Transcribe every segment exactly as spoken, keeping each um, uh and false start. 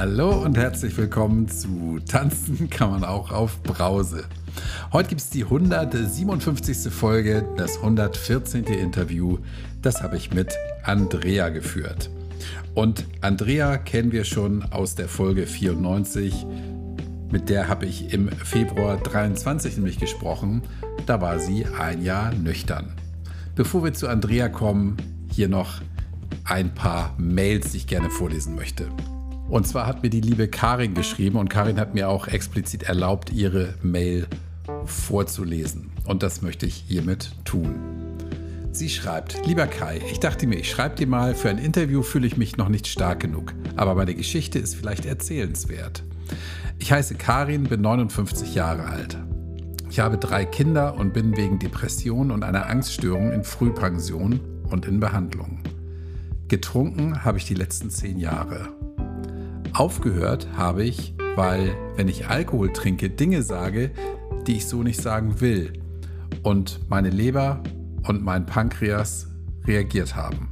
Hallo und herzlich willkommen zu Tanzen kann man auch auf Brause. Heute gibt es die hundertsiebenundfünfzigste Folge, das hundertvierzehnte Interview. Das habe ich mit Andrea geführt. Und Andrea kennen wir schon aus der Folge vierundneunzig. Mit der habe ich im Februar dreiundzwanzig nämlich gesprochen. Da war sie ein Jahr nüchtern. Bevor wir zu Andrea kommen, hier noch ein paar Mails, die ich gerne vorlesen möchte. Und zwar hat mir die liebe Karin geschrieben und Karin hat mir auch explizit erlaubt, ihre Mail vorzulesen. Und das möchte ich hiermit tun. Sie schreibt: Lieber Kai, ich dachte mir, ich schreibe dir mal, für ein Interview fühle ich mich noch nicht stark genug, aber meine Geschichte ist vielleicht erzählenswert. Ich heiße Karin, bin neunundfünfzig Jahre alt. Ich habe drei Kinder und bin wegen Depression und einer Angststörung in Frühpension und in Behandlung. Getrunken habe ich die letzten zehn Jahre. Aufgehört habe ich, weil, wenn ich Alkohol trinke, Dinge sage, die ich so nicht sagen will und meine Leber und mein Pankreas reagiert haben.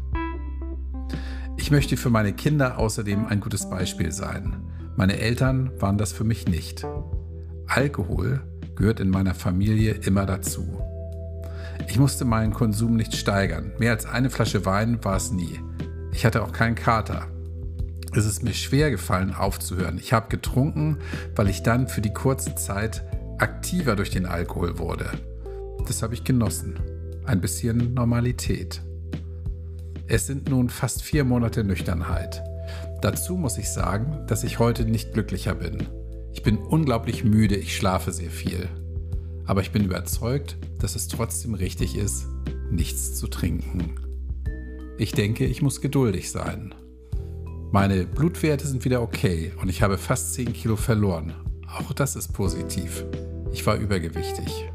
Ich möchte für meine Kinder außerdem ein gutes Beispiel sein. Meine Eltern waren das für mich nicht. Alkohol gehört in meiner Familie immer dazu. Ich musste meinen Konsum nicht steigern. Mehr als eine Flasche Wein war es nie. Ich hatte auch keinen Kater. Es ist mir schwer gefallen, aufzuhören. Ich habe getrunken, weil ich dann für die kurze Zeit aktiver durch den Alkohol wurde. Das habe ich genossen. Ein bisschen Normalität. Es sind nun fast vier Monate Nüchternheit. Dazu muss ich sagen, dass ich heute nicht glücklicher bin. Ich bin unglaublich müde, ich schlafe sehr viel. Aber ich bin überzeugt, dass es trotzdem richtig ist, nichts zu trinken. Ich denke, ich muss geduldig sein. Meine Blutwerte sind wieder okay und ich habe fast zehn Kilo verloren. Auch das ist positiv. Ich war übergewichtig.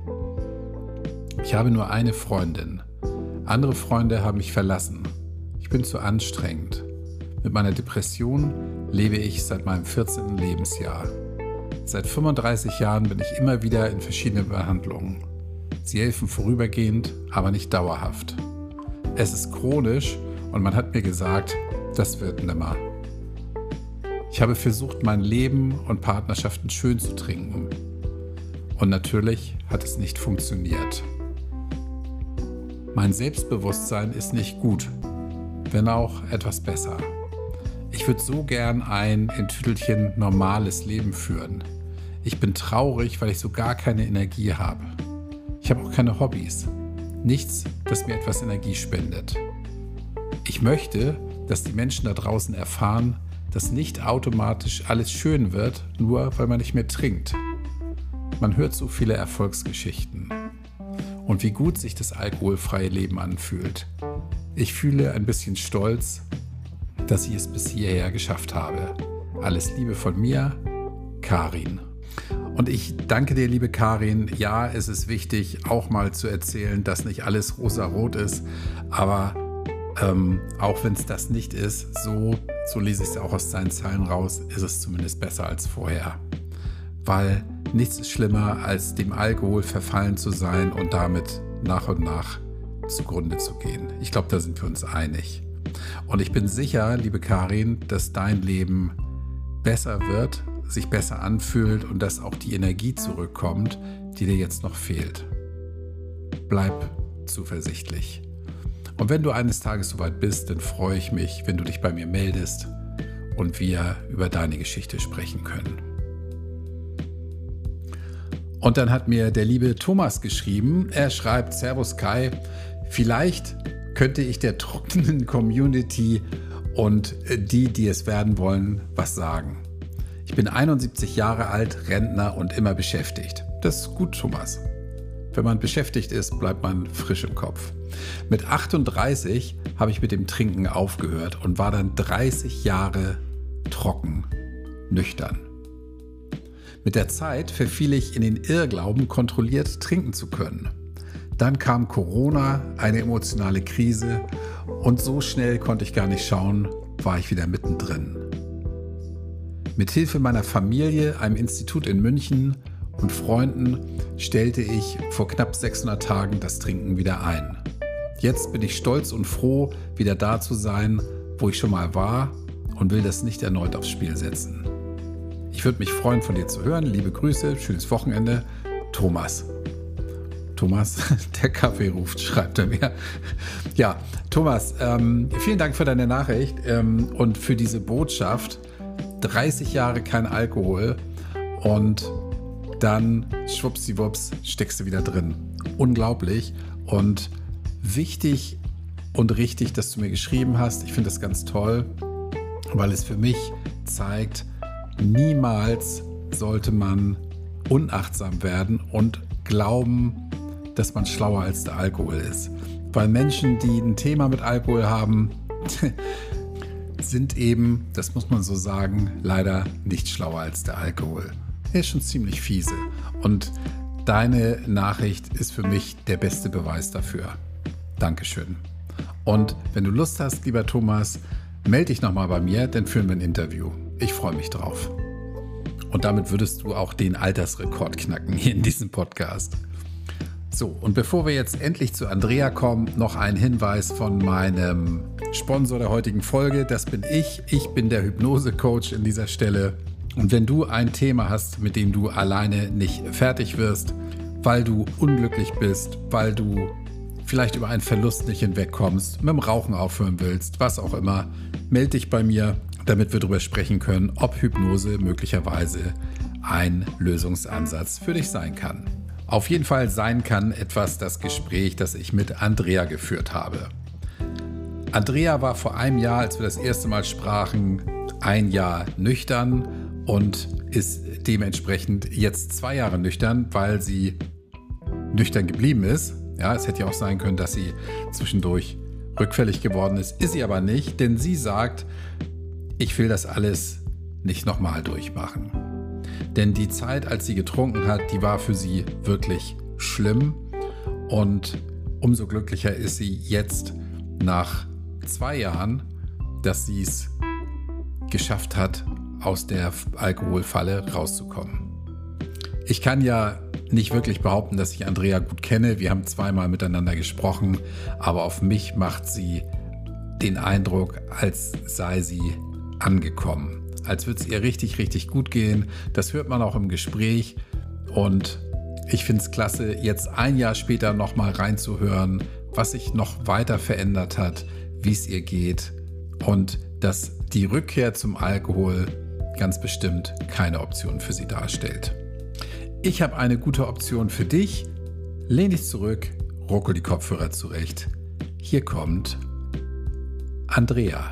Ich habe nur eine Freundin. Andere Freunde haben mich verlassen. Ich bin zu anstrengend. Mit meiner Depression lebe ich seit meinem vierzehnten Lebensjahr. Seit fünfunddreißig Jahren bin ich immer wieder in verschiedenen Behandlungen. Sie helfen vorübergehend, aber nicht dauerhaft. Es ist chronisch und man hat mir gesagt, das wird nimmer. Ich habe versucht, mein Leben und Partnerschaften schön zu trinken. Und natürlich hat es nicht funktioniert. Mein Selbstbewusstsein ist nicht gut, wenn auch etwas besser. Ich würde so gern ein in Tüdelchen normales Leben führen. Ich bin traurig, weil ich so gar keine Energie habe. Ich habe auch keine Hobbys. Nichts, das mir etwas Energie spendet. Ich möchte, dass die Menschen da draußen erfahren, dass nicht automatisch alles schön wird, nur weil man nicht mehr trinkt. Man hört so viele Erfolgsgeschichten. Und wie gut sich das alkoholfreie Leben anfühlt. Ich fühle ein bisschen stolz, dass ich es bis hierher geschafft habe. Alles Liebe von mir, Karin. Und ich danke dir, liebe Karin. Ja, es ist wichtig, auch mal zu erzählen, dass nicht alles rosa-rot ist. Aber ähm, auch wenn es das nicht ist, so, so lese ich es auch aus deinen Zeilen raus, ist es zumindest besser als vorher. Weil nichts ist schlimmer, als dem Alkohol verfallen zu sein und damit nach und nach zugrunde zu gehen. Ich glaube, da sind wir uns einig. Und ich bin sicher, liebe Karin, dass dein Leben besser wird, sich besser anfühlt und dass auch die Energie zurückkommt, die dir jetzt noch fehlt. Bleib zuversichtlich. Und wenn du eines Tages soweit bist, dann freue ich mich, wenn du dich bei mir meldest und wir über deine Geschichte sprechen können. Und dann hat mir der liebe Thomas geschrieben, er schreibt: Servus Kai, vielleicht könnte ich der trockenen Community und die, die es werden wollen, was sagen. Ich bin einundsiebzig Jahre alt, Rentner und immer beschäftigt. Das ist gut, Thomas. Wenn man beschäftigt ist, bleibt man frisch im Kopf. Mit achtunddreißig habe ich mit dem Trinken aufgehört und war dann dreißig Jahre trocken, nüchtern. Mit der Zeit verfiel ich in den Irrglauben, kontrolliert trinken zu können. Dann kam Corona, eine emotionale Krise und so schnell konnte ich gar nicht schauen, war ich wieder mittendrin. Mit Hilfe meiner Familie, einem Institut in München und Freunden stellte ich vor knapp sechshundert Tagen das Trinken wieder ein. Jetzt bin ich stolz und froh, wieder da zu sein, wo ich schon mal war und will das nicht erneut aufs Spiel setzen. Ich würde mich freuen, von dir zu hören. Liebe Grüße, schönes Wochenende. Thomas. Thomas, der Kaffee ruft, schreibt er mir. Ja, Thomas, ähm, vielen Dank für deine Nachricht ähm, und für diese Botschaft. dreißig Jahre kein Alkohol und dann schwuppsiwupps steckst du wieder drin. Unglaublich und wichtig und richtig, dass du mir geschrieben hast. Ich finde das ganz toll, weil es für mich zeigt, niemals sollte man unachtsam werden und glauben, dass man schlauer als der Alkohol ist. Weil Menschen, die ein Thema mit Alkohol haben, sind eben, das muss man so sagen, leider nicht schlauer als der Alkohol. Er ist schon ziemlich fiese. Und deine Nachricht ist für mich der beste Beweis dafür. Dankeschön. Und wenn du Lust hast, lieber Thomas, melde dich nochmal bei mir, dann führen wir ein Interview. Ich freue mich drauf. Und damit würdest du auch den Altersrekord knacken hier in diesem Podcast. So, und bevor wir jetzt endlich zu Andrea kommen, noch ein Hinweis von meinem Sponsor der heutigen Folge. Das bin ich. Ich bin der Hypnose-Coach in dieser Stelle. Und wenn du ein Thema hast, mit dem du alleine nicht fertig wirst, weil du unglücklich bist, weil du vielleicht über einen Verlust nicht hinwegkommst, mit dem Rauchen aufhören willst, was auch immer, melde dich bei mir, damit wir darüber sprechen können, ob Hypnose möglicherweise ein Lösungsansatz für dich sein kann. Auf jeden Fall sein kann etwas das Gespräch, das ich mit Andrea geführt habe. Andrea war vor einem Jahr, als wir das erste Mal sprachen, ein Jahr nüchtern und ist dementsprechend jetzt zwei Jahre nüchtern, weil sie nüchtern geblieben ist. Ja, es hätte ja auch sein können, dass sie zwischendurch rückfällig geworden ist. Ist sie aber nicht, denn sie sagt, ich will das alles nicht nochmal durchmachen. Denn die Zeit, als sie getrunken hat, die war für sie wirklich schlimm. Und umso glücklicher ist sie jetzt nach zwei Jahren, dass sie es geschafft hat, aus der Alkoholfalle rauszukommen. Ich kann ja nicht wirklich behaupten, dass ich Andrea gut kenne. Wir haben zweimal miteinander gesprochen, aber auf mich macht sie den Eindruck, als sei sie angekommen. Als würde es ihr richtig, richtig gut gehen. Das hört man auch im Gespräch. Und ich finde es klasse, jetzt ein Jahr später nochmal reinzuhören, was sich noch weiter verändert hat, wie es ihr geht und dass die Rückkehr zum Alkohol ganz bestimmt keine Option für sie darstellt. Ich habe eine gute Option für dich. Lehn dich zurück, ruckel die Kopfhörer zurecht. Hier kommt Andrea.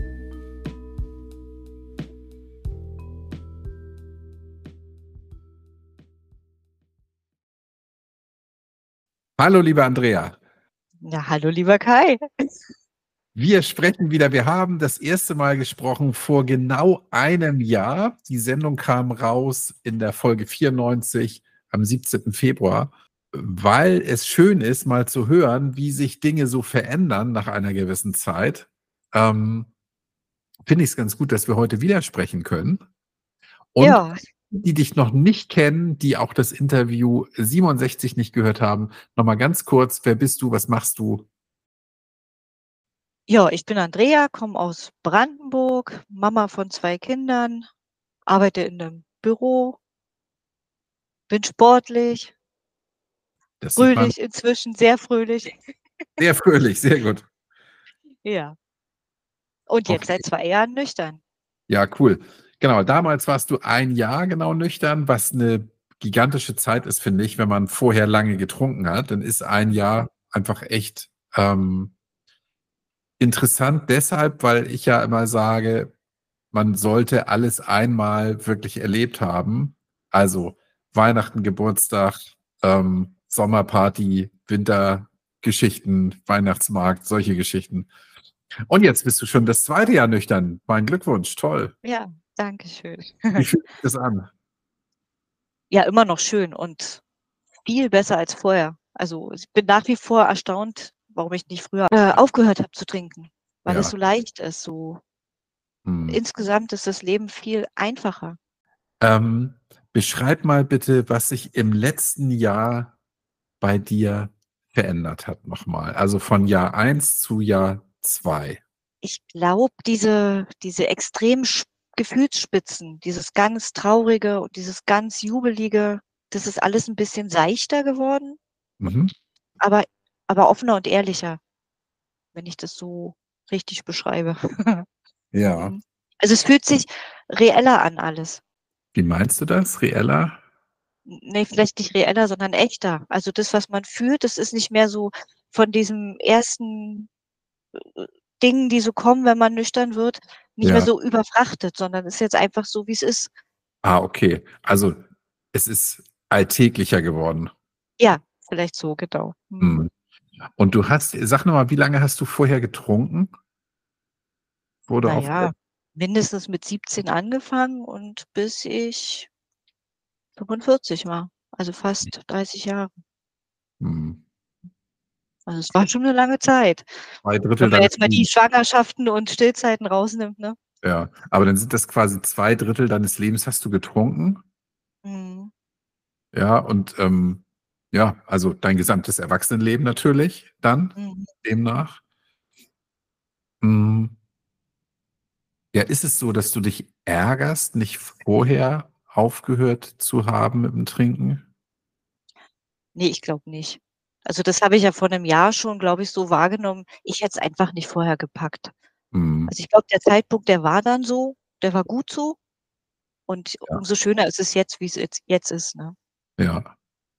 Hallo, liebe Andrea. Ja, hallo, lieber Kai. Wir sprechen wieder. Wir haben das erste Mal gesprochen vor genau einem Jahr. Die Sendung kam raus in der Folge vierundneunzig am siebzehnten Februar, weil es schön ist, mal zu hören, wie sich Dinge so verändern nach einer gewissen Zeit. Ähm, finde ich es ganz gut, dass wir heute wieder sprechen können. Und Ja, die dich noch nicht kennen, die auch das Interview siebenundsechzig nicht gehört haben, nochmal ganz kurz, wer bist du, was machst du? ja, ich bin Andrea, komme aus Brandenburg, Mama von zwei Kindern, arbeite in einem Büro, bin sportlich, Das sieht man fröhlich inzwischen, sehr fröhlich. sehr fröhlich, sehr gut. Ja, und jetzt Okay. seit zwei Jahren nüchtern. Ja, cool. Genau, damals warst du ein Jahr genau nüchtern, was eine gigantische Zeit ist, finde ich, wenn man vorher lange getrunken hat. Dann ist ein Jahr einfach echt ähm, interessant deshalb, weil ich ja immer sage, man sollte alles einmal wirklich erlebt haben. Also Weihnachten, Geburtstag, ähm, Sommerparty, Wintergeschichten, Weihnachtsmarkt, solche Geschichten. Und jetzt bist du schon das zweite Jahr nüchtern. Mein Glückwunsch, toll. Ja, danke schön. Wie fühlt sich das an? Ja, immer noch schön und viel besser als vorher. Also ich bin nach wie vor erstaunt, warum ich nicht früher äh, aufgehört habe zu trinken, weil es Ja. so leicht ist. So Hm. insgesamt ist das Leben viel einfacher. Ähm, beschreib mal bitte, was sich im letzten Jahr bei dir verändert hat nochmal. Also von Jahr eins zu Jahr zwei. Ich glaube, diese diese extremen Sch Gefühlsspitzen, dieses ganz Traurige und dieses ganz Jubelige, das ist alles 'n bisschen seichter geworden Mhm. aber aber offener und ehrlicher, wenn ich das so richtig beschreibe. Ja. Mhm. Also, es fühlt sich reeller an alles. Wie meinst du das, reeller? N ne, vielleicht nicht reeller, sondern echter. Also, das, was man fühlt, das ist nicht mehr so von diesem ersten, äh, äh, Dingen, die so kommen, wenn man nüchtern wird, nicht mehr Ja. so überfrachtet, sondern ist jetzt einfach so, wie's ist. Ah, okay. Also, es ist alltäglicher geworden. Ja, vielleicht so, genau. Mhm. Mhm. Und du hast sag noch mal, wie lange hast du vorher getrunken? Bevor du Na ja, aufgehört mindestens mit siebzehn angefangen und bis ich fünfundvierzig war, also fast dreißig Jahre. Mhm. Also, es war schon 'ne lange Zeit. zwei Wenn Drittel man deines jetzt mal die Lebens. Schwangerschaften und Stillzeiten rausnimmt, ne? Ja, aber dann sind das quasi zwei Drittel deines Lebens hast du getrunken? Mhm. Ja, und, ähm, ja, also dein gesamtes Erwachsenenleben natürlich dann Mhm. demnach. Hm. Ja, ist es so, dass du dich ärgerst, nicht vorher aufgehört zu haben mit'm Trinken? Ne, ich glaube nicht. Also, das habe ich ja vor 'nem Jahr schon, glaube ich, so wahrgenommen. Ich hätte es einfach nicht vorher gepackt. Mhm. Also, ich glaube, der Zeitpunkt, der war dann so, der war gut so und Ja. umso schöner ist es jetzt, wie's jetzt jetzt ist, ne? Ja.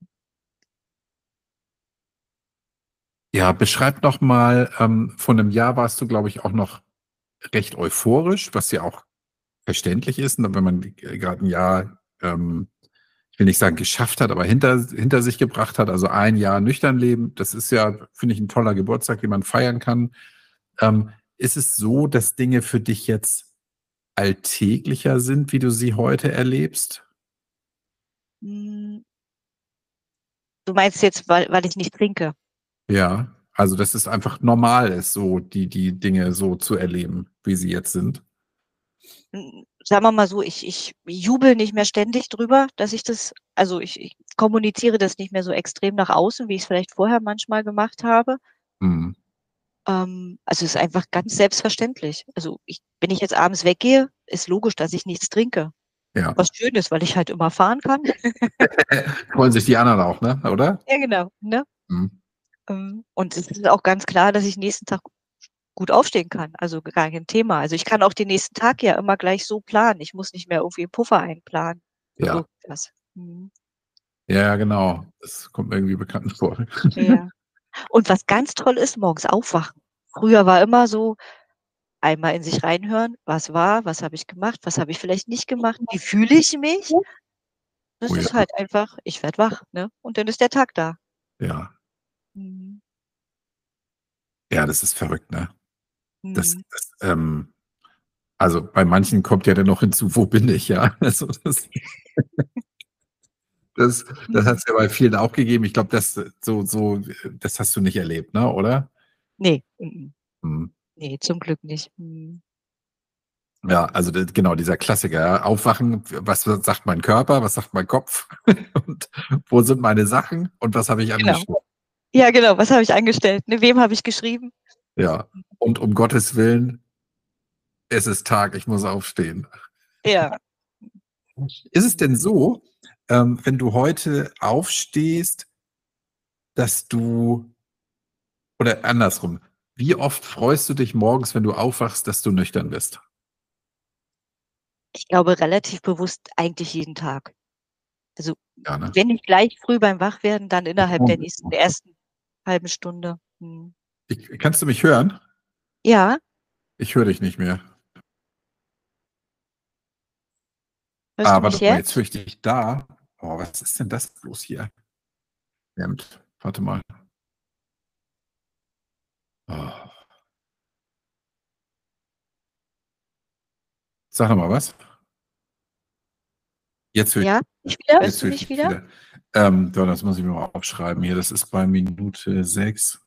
Ja, beschreib doch mal, ähm, vor 'nem Jahr warst du, glaube ich, auch noch recht euphorisch, was ja auch verständlich ist, ne, wenn man g grad 'n Jahr, ähm, ich will nicht sagen geschafft hat, aber hinter hinter sich gebracht hat. Also, ein Jahr nüchtern leben, das ist ja, finde ich, 'n toller Geburtstag, den man feiern kann. Ähm, ist es so, dass Dinge für dich jetzt alltäglicher sind, wie du sie heute erlebst? Hm. Du meinst jetzt, weil weil ich nicht trinke? Ja, also, dass es einfach normal ist, so die die Dinge so zu erleben, wie sie jetzt sind? Hm, sagen wir mal so, ich ich jubele nicht mehr ständig drüber, dass ich das also, ich ich kommuniziere das nicht mehr so extrem nach außen, wie ich's vielleicht vorher manchmal gemacht habe. Mhm. Ähm, also, ist einfach ganz selbstverständlich. Also, ich wenn ich jetzt abends weggehe, ist logisch, dass ich nichts trinke. Ja. Was schön ist, weil ich halt immer fahren kann. Freuen sich die anderen auch, ne, oder? Ja, genau, ne? Mhm. Ähm, und es ist auch ganz klar, dass ich nächsten Tag gut aufstehen kann, also, gar kein Thema. Also, ich kann auch den nächsten Tag ja immer gleich so planen. Ich muss nicht mehr irgendwie 'n Puffer einplanen für Ja. irgendwas. Mhm. Ja, genau. Das kommt mir irgendwie bekannt vor. Ja. Und was ganz toll ist, morgens aufwachen. Früher war immer so, einmal in sich reinhören: „Was war? Was habe ich gemacht? Was habe ich vielleicht nicht gemacht? Wie fühle ich mich?“ Oh Das ja. ist halt einfach ich werde wach, ne, und dann ist der Tag da. Ja. Mhm. Ja, das ist verrückt, ne? Das Mhm. das, ähm also, bei manchen kommt ja dann noch hinzu: „Wo bin ich?“ Ja, also, das das das Mhm. hat's ja bei vielen auch gegeben. Ich glaube, das so so das hast du nicht erlebt, ne, oder? Ne, m-m. Mhm. Ne, zum Glück nicht. Mhm. Ja, also, d genau, dieser Klassiker, ja, aufwachen, w was sagt mein Körper, was sagt mein Kopf und wo sind meine Sachen und was habe ich Genau. angestellt? Ja, genau, was habe ich angestellt, ne? Wem habe ich geschrieben? Ja, und um Gottes Willen es ist Tag, ich muss aufstehen. Ja. Ist es Mhm. denn so, ähm, wenn du heute aufstehst dass du oder andersrum, wie oft freust du dich morgens, wenn du aufwachst, dass du nüchtern bist? Ich glaube, relativ bewusst eigentlich jeden Tag. Also, Ja, ne? wenn nicht gleich früh beim Wachwerden, dann innerhalb der nächsten ersten halben Stunde. Mhm. Ich kannst du mich hören? Ja. Ich höre dich nicht mehr. Hörst Ah, du mich warte mal, jetzt jetzt? höre ich dich da. Oh, was ist denn das bloß hier? Warte mal. Oh. Sag noch mal was. Jetzt höre ich Ja, mich wieder? Hörst jetzt du höre ich mich dich wieder? wieder. Ähm, so, das muss ich mir mal aufschreiben hier. Das ist bei Minute sechs.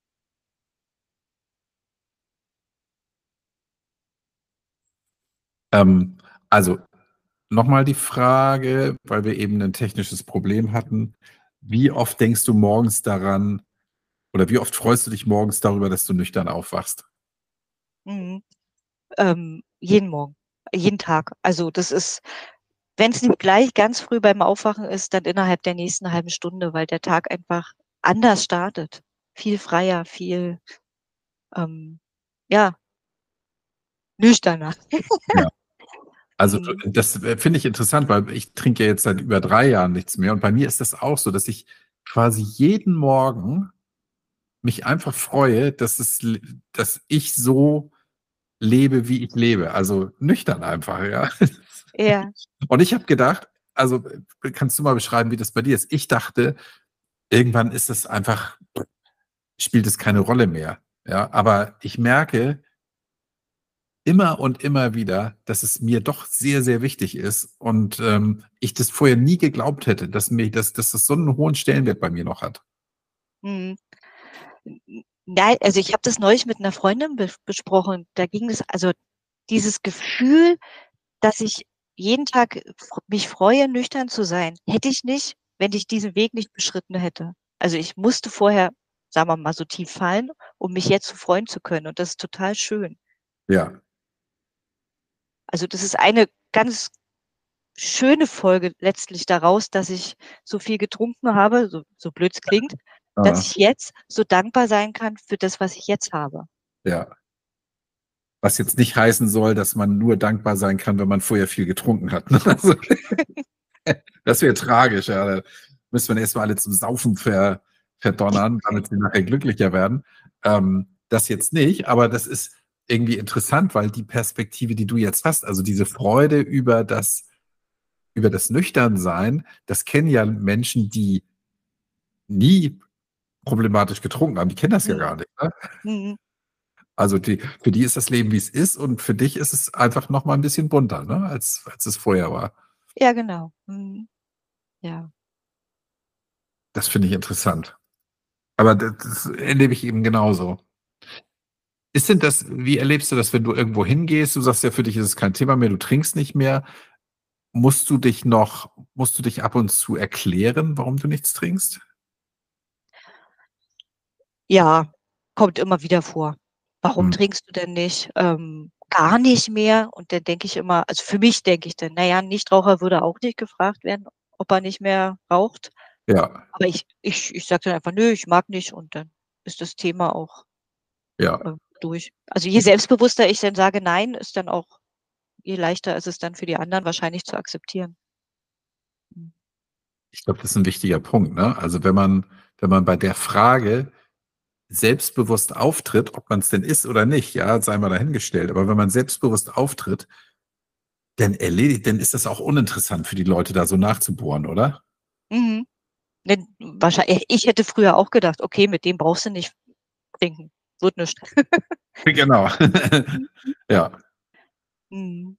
Ähm, also, noch mal die Frage, weil wir eben 'nen technisches Problem hatten. Wie oft denkst du morgens daran oder wie oft freust du dich morgens darüber, dass du nüchtern aufwachst? Mhm. Ähm, jeden Morgen, jeden Tag. Also, das ist wenn's nicht gleich ganz früh beim Aufwachen ist, dann innerhalb der nächsten halben Stunde, weil der Tag einfach anders startet. Viel freier, viel, ähm, ja nüchterner. Ja. Also, Mhm. das, äh, finde ich interessant, weil ich trinke ja jetzt seit über drei Jahren nichts mehr und bei mir ist das auch so, dass ich quasi jeden Morgen mich einfach freue, dass es l dass ich so lebe, wie ich lebe, also nüchtern einfach, ja. Ja. Und ich habe gedacht also, äh, kannst du mal beschreiben, wie das bei dir ist? Ich dachte, irgendwann ist es einfach spielt es keine Rolle mehr, ja? Aber ich merke immer und immer wieder, dass es mir doch sehr, sehr wichtig ist und, ähm, ich das vorher nie geglaubt hätte, dass mir dass dass das so 'n hohen Stellenwert bei mir noch hat. Mhm. N n nei also, ich habe das neulich mit 'ner Freundin bes besprochen. Da ging es also, dieses Gefühl, dass ich jeden Tag fr mich freue, nüchtern zu sein, hätte ich nicht, wenn ich diesen Weg nicht beschritten hätte. Also, ich musste vorher, sagen wir mal, so tief fallen, um mich jetzt so freuen zu können und das ist total schön. Ja. Also, das ist eine ganz schöne Folge letztlich daraus, dass ich so viel getrunken habe, so so blöd es klingt, dass Aha. ich jetzt so dankbar sein kann für das, was ich jetzt habe. Ja. Was jetzt nicht heißen soll, dass man nur dankbar sein kann, wenn man vorher viel getrunken hat, ne? Also, das wäre tragisch, ja. Da müsste man erst mal alle zum Saufen ver verdonnern, damit sie nachher glücklicher werden. Ähm, das jetzt nicht, aber das ist irgendwie interessant, weil die Perspektive, die du jetzt hast, also diese Freude über das über das Nüchtern-Sein, das kennen ja Menschen, die nie problematisch getrunken haben. Die kennen das ja Mhm. gar nicht, ne? Mhm. Also, die für die ist das Leben, wie's ist und für dich ist es einfach noch mal 'n bisschen bunter, ne, als als es vorher war. Ja, genau. Mhm. Ja. Das finde ich interessant. Aber d das erlebe ich eben genauso. Ist denn das wie erlebst du das, wenn du irgendwo hingehst? Du sagst ja, für dich ist es kein Thema mehr, du trinkst nicht mehr. Musst du dich noch musst du dich ab und zu erklären, warum du nichts trinkst? Ja, kommt immer wieder vor. „Warum Mhm. trinkst du denn nicht?“ Ähm, „Gar nicht mehr?“ Und dann denke ich immer also, für mich denke ich dann: „Na ja, 'n Nichtraucher würde auch nicht gefragt werden, ob er nicht mehr raucht.“ Ja. Aber ich ich ich sage dann einfach: „Nö, ich mag nicht“ und dann ist das Thema auch, Ja. ähm, durch. Also, je selbstbewusster ich dann sage: „Nein“, ist dann auch je leichter ist es dann für die anderen wahrscheinlich zu akzeptieren. Mhm. Ich glaube, das ist 'n wichtiger Punkt, ne? Also, wenn man wenn man bei der Frage selbstbewusst auftritt, ob man's denn ist oder nicht, ja, sei mal dahingestellt. Aber wenn man selbstbewusst auftritt dann erledigt dann ist das auch uninteressant für die Leute, da so nachzubohren, oder? Mhm. Ne, wahrschei i ich hätte früher auch gedacht: „Okay, mit dem brauchst du nicht trinken, wird nischt.“ Genau. Ja. Mhm.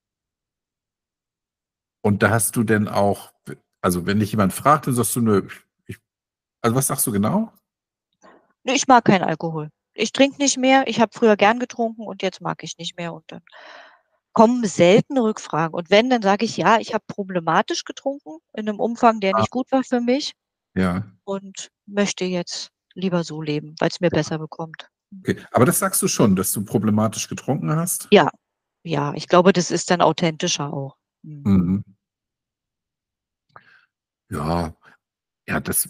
Und da hast du denn auch w also, wenn dich jemand fragt, dann sagst du: „Nö, ich“ also, was sagst du genau? Ne, ich mag keinen Alkohol. Ich trinke nicht mehr. Ich habe früher gern getrunken und jetzt mag ich nicht mehr und dann kommen selten Rückfragen. Und wenn, dann sage ich: „Ja, ich habe problematisch getrunken in 'nem Umfang, der Ah. nicht gut war für mich Ja. und möchte jetzt lieber so leben, weil's mir Ja. besser bekommt.“ Mhm. Okay, aber das sagst du schon, dass du problematisch getrunken hast? Ja, ja, ich glaube, das ist dann authentischer auch. Mhm. Mhm. Ja, ja, das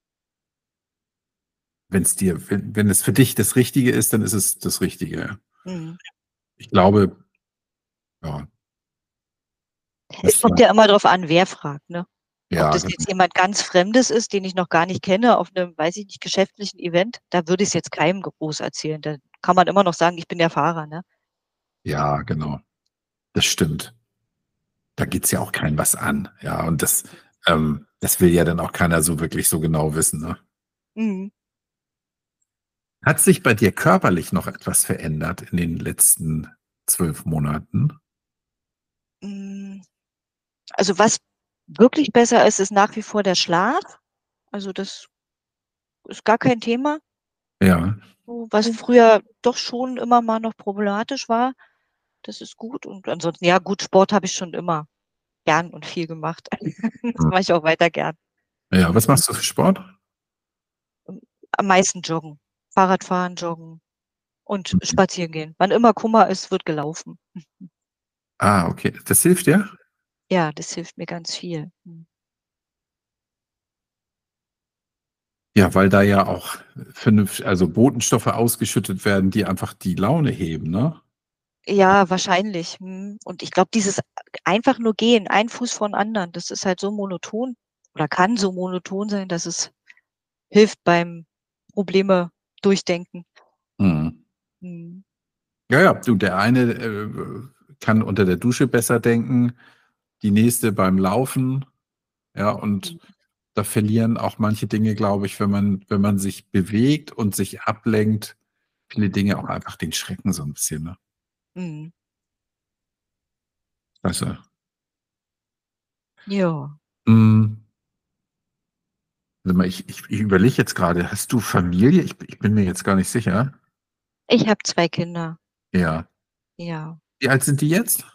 wenn's dir wenn wenn es für dich das Richtige ist, dann ist es das Richtige. Mhm. Ich glaube ja. Es Das kommt war ja immer drauf an, wer fragt, ne? Ob Ja, das genau. jetzt jemand ganz Fremdes ist, den ich noch gar nicht kenne auf 'nem, weiß ich nicht, geschäftlichen Event, da würde ich's jetzt keinem groß erzählen. Da kann man immer noch sagen: „Ich bin der Fahrer“, ne? Ja, genau. Das stimmt. Da geht's ja auch keinen was an, ja, und das ähm, das will ja dann auch keiner so wirklich so genau wissen, ne? Mhm. Hat sich bei dir körperlich noch etwas verändert in den letzten zwölf Monaten? Hm, also, was wirklich besser ist, ist nach wie vor der Schlaf. Also, das ist gar kein Thema. Ja. So, was früher doch schon immer mal noch problematisch war, das ist gut und ansonsten ja gut, Sport habe ich schon immer gern und viel gemacht. Das Mhm. mache ich auch weiter gern. Ja, was machst du für Sport? Hm, am meisten joggen. Fahrradfahren, joggen. und Mhm. spazieren gehen. Wann immer Kummer ist, wird gelaufen. Ah, okay. Das hilft dir? Ja, das hilft mir ganz viel. Mhm. Ja, weil da ja auch vernünft also Botenstoffe ausgeschüttet werden, die einfach die Laune heben, ne? Ja, wahrscheinlich. Mhm. Und ich glaube, dieses einfach nur gehen, ein Fuß vor 'n anderen, das ist halt so monoton oder kann so monoton sein, dass es hilft beim Probleme durchdenken. Mhm. Mhm. Ja, ja, du, der eine, äh, kann unter der Dusche besser denken, die nächste beim Laufen, ja, und Mhm. da verlieren auch manche Dinge, glaube ich, wenn man wenn man sich bewegt und sich ablenkt, viele Dinge auch einfach den Schrecken so 'n bisschen, ne? Mhm. Also, Ja. hm, warte mal, ich ich ich überlege jetzt grade, hast du Familie? Ich b ich bin mir jetzt gar nicht sicher. Ich habe zwei Kinder. Ja. Ja. Wie alt sind die jetzt?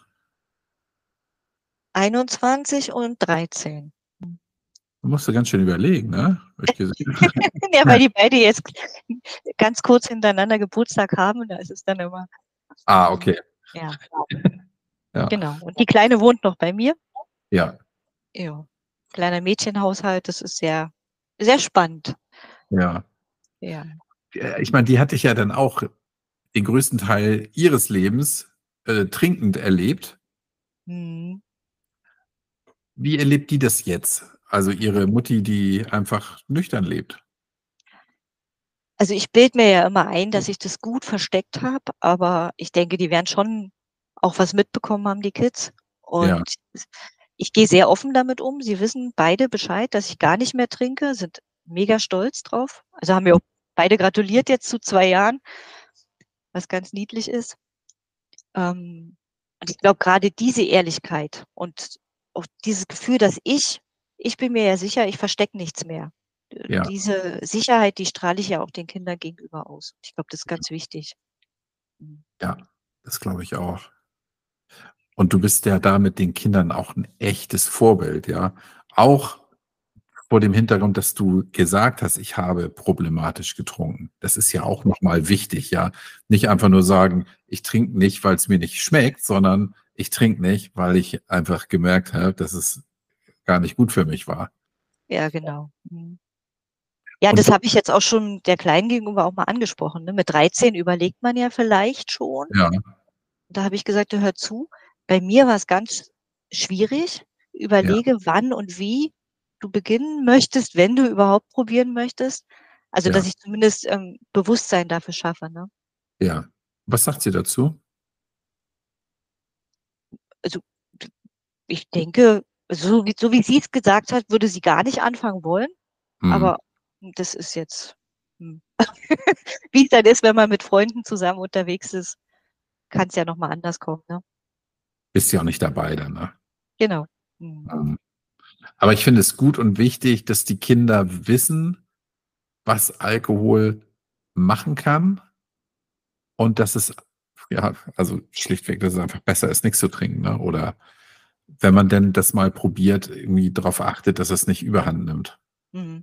einundzwanzig und dreizehn. Mhm. Da musst du ganz schön überlegen, ne? Habe ich gesehen. Ja, weil die beide jetzt ganz kurz hintereinander Geburtstag haben und da ist es dann immer Ah, mhm, okay. ja, Ja. genau. Und die Kleine wohnt noch bei mir. Ja, Ja. Kleiner Mädchenhaushalt, das ist sehr sehr spannend. ja. Ja. Äh, ich meine, die hat dich ja dann auch den größten Teil ihres Lebens, äh, trinkend erlebt. Mhm. Wie erlebt die das jetzt? Also, ihre Mutti, die einfach nüchtern lebt? Also, ich bilde mir ja immer ein, dass ich das gut versteckt habe, aber ich denke, die werden schon auch was mitbekommen haben, die Kids. Ja, Und s ich gehe sehr offen damit um. Sie wissen beide Bescheid, dass ich gar nicht mehr trinke, sind mega stolz drauf. Also, haben mir auch beide gratuliert jetzt zu zwei Jahren, was ganz niedlich ist. Ähm, und ich glaube, grade diese Ehrlichkeit und auch dieses Gefühl, dass ich ich bin mir ja sicher, ich verstecke nichts mehr. Äh, ja, diese Sicherheit, die strahle ich ja auch den Kindern gegenüber aus. Ich glaube, das ist ganz wichtig. Mhm. ja, das glaube ich auch. Und du bist ja da mit den Kindern auch 'n echtes Vorbild, ja? Auch vor dem Hintergrund, dass du gesagt hast: „Ich habe problematisch getrunken.“ Das ist ja auch noch mal wichtig, ja? Nicht einfach nur sagen: „Ich trinke nicht, weil's mir nicht schmeckt“, sondern: „Ich trinke nicht, weil ich einfach gemerkt habe, dass es gar nicht gut für mich war.“ Ja, genau. Mhm. Ja, Und das habe ich jetzt auch schon der Kleinen gegenüber auch mal angesprochen, ne? Mit dreizehn überlegt man ja vielleicht schon. ja, Da habe ich gesagt: „Du, hör zu, bei mir war's ganz schwierig. ja, Überlege, wann und wie du beginnen möchtest, wenn du überhaupt probieren möchtest.“ Also, dass ja, ich zumindest, ähm, Bewusstsein dafür schaffe, ne? ja. Was sagt sie dazu? Also, d ich denke, so wie so wie sie's gesagt hat, würde sie gar nicht anfangen wollen, Mhm. aber das ist jetzt, hm wie's dann ist, wenn man mit Freunden zusammen unterwegs ist, kann's ja noch mal anders kommen, ne? Bist ja auch nicht dabei dann, ne? Genau. Mhm. Mhm. Aber ich finde es gut und wichtig, dass die Kinder wissen, was Alkohol machen kann und dass es ja, also schlichtweg, dass es einfach besser ist, nix zu trinken, ne? Oder wenn man denn das mal probiert, irgendwie drauf achtet, dass es nicht Überhand nimmt, Mhm.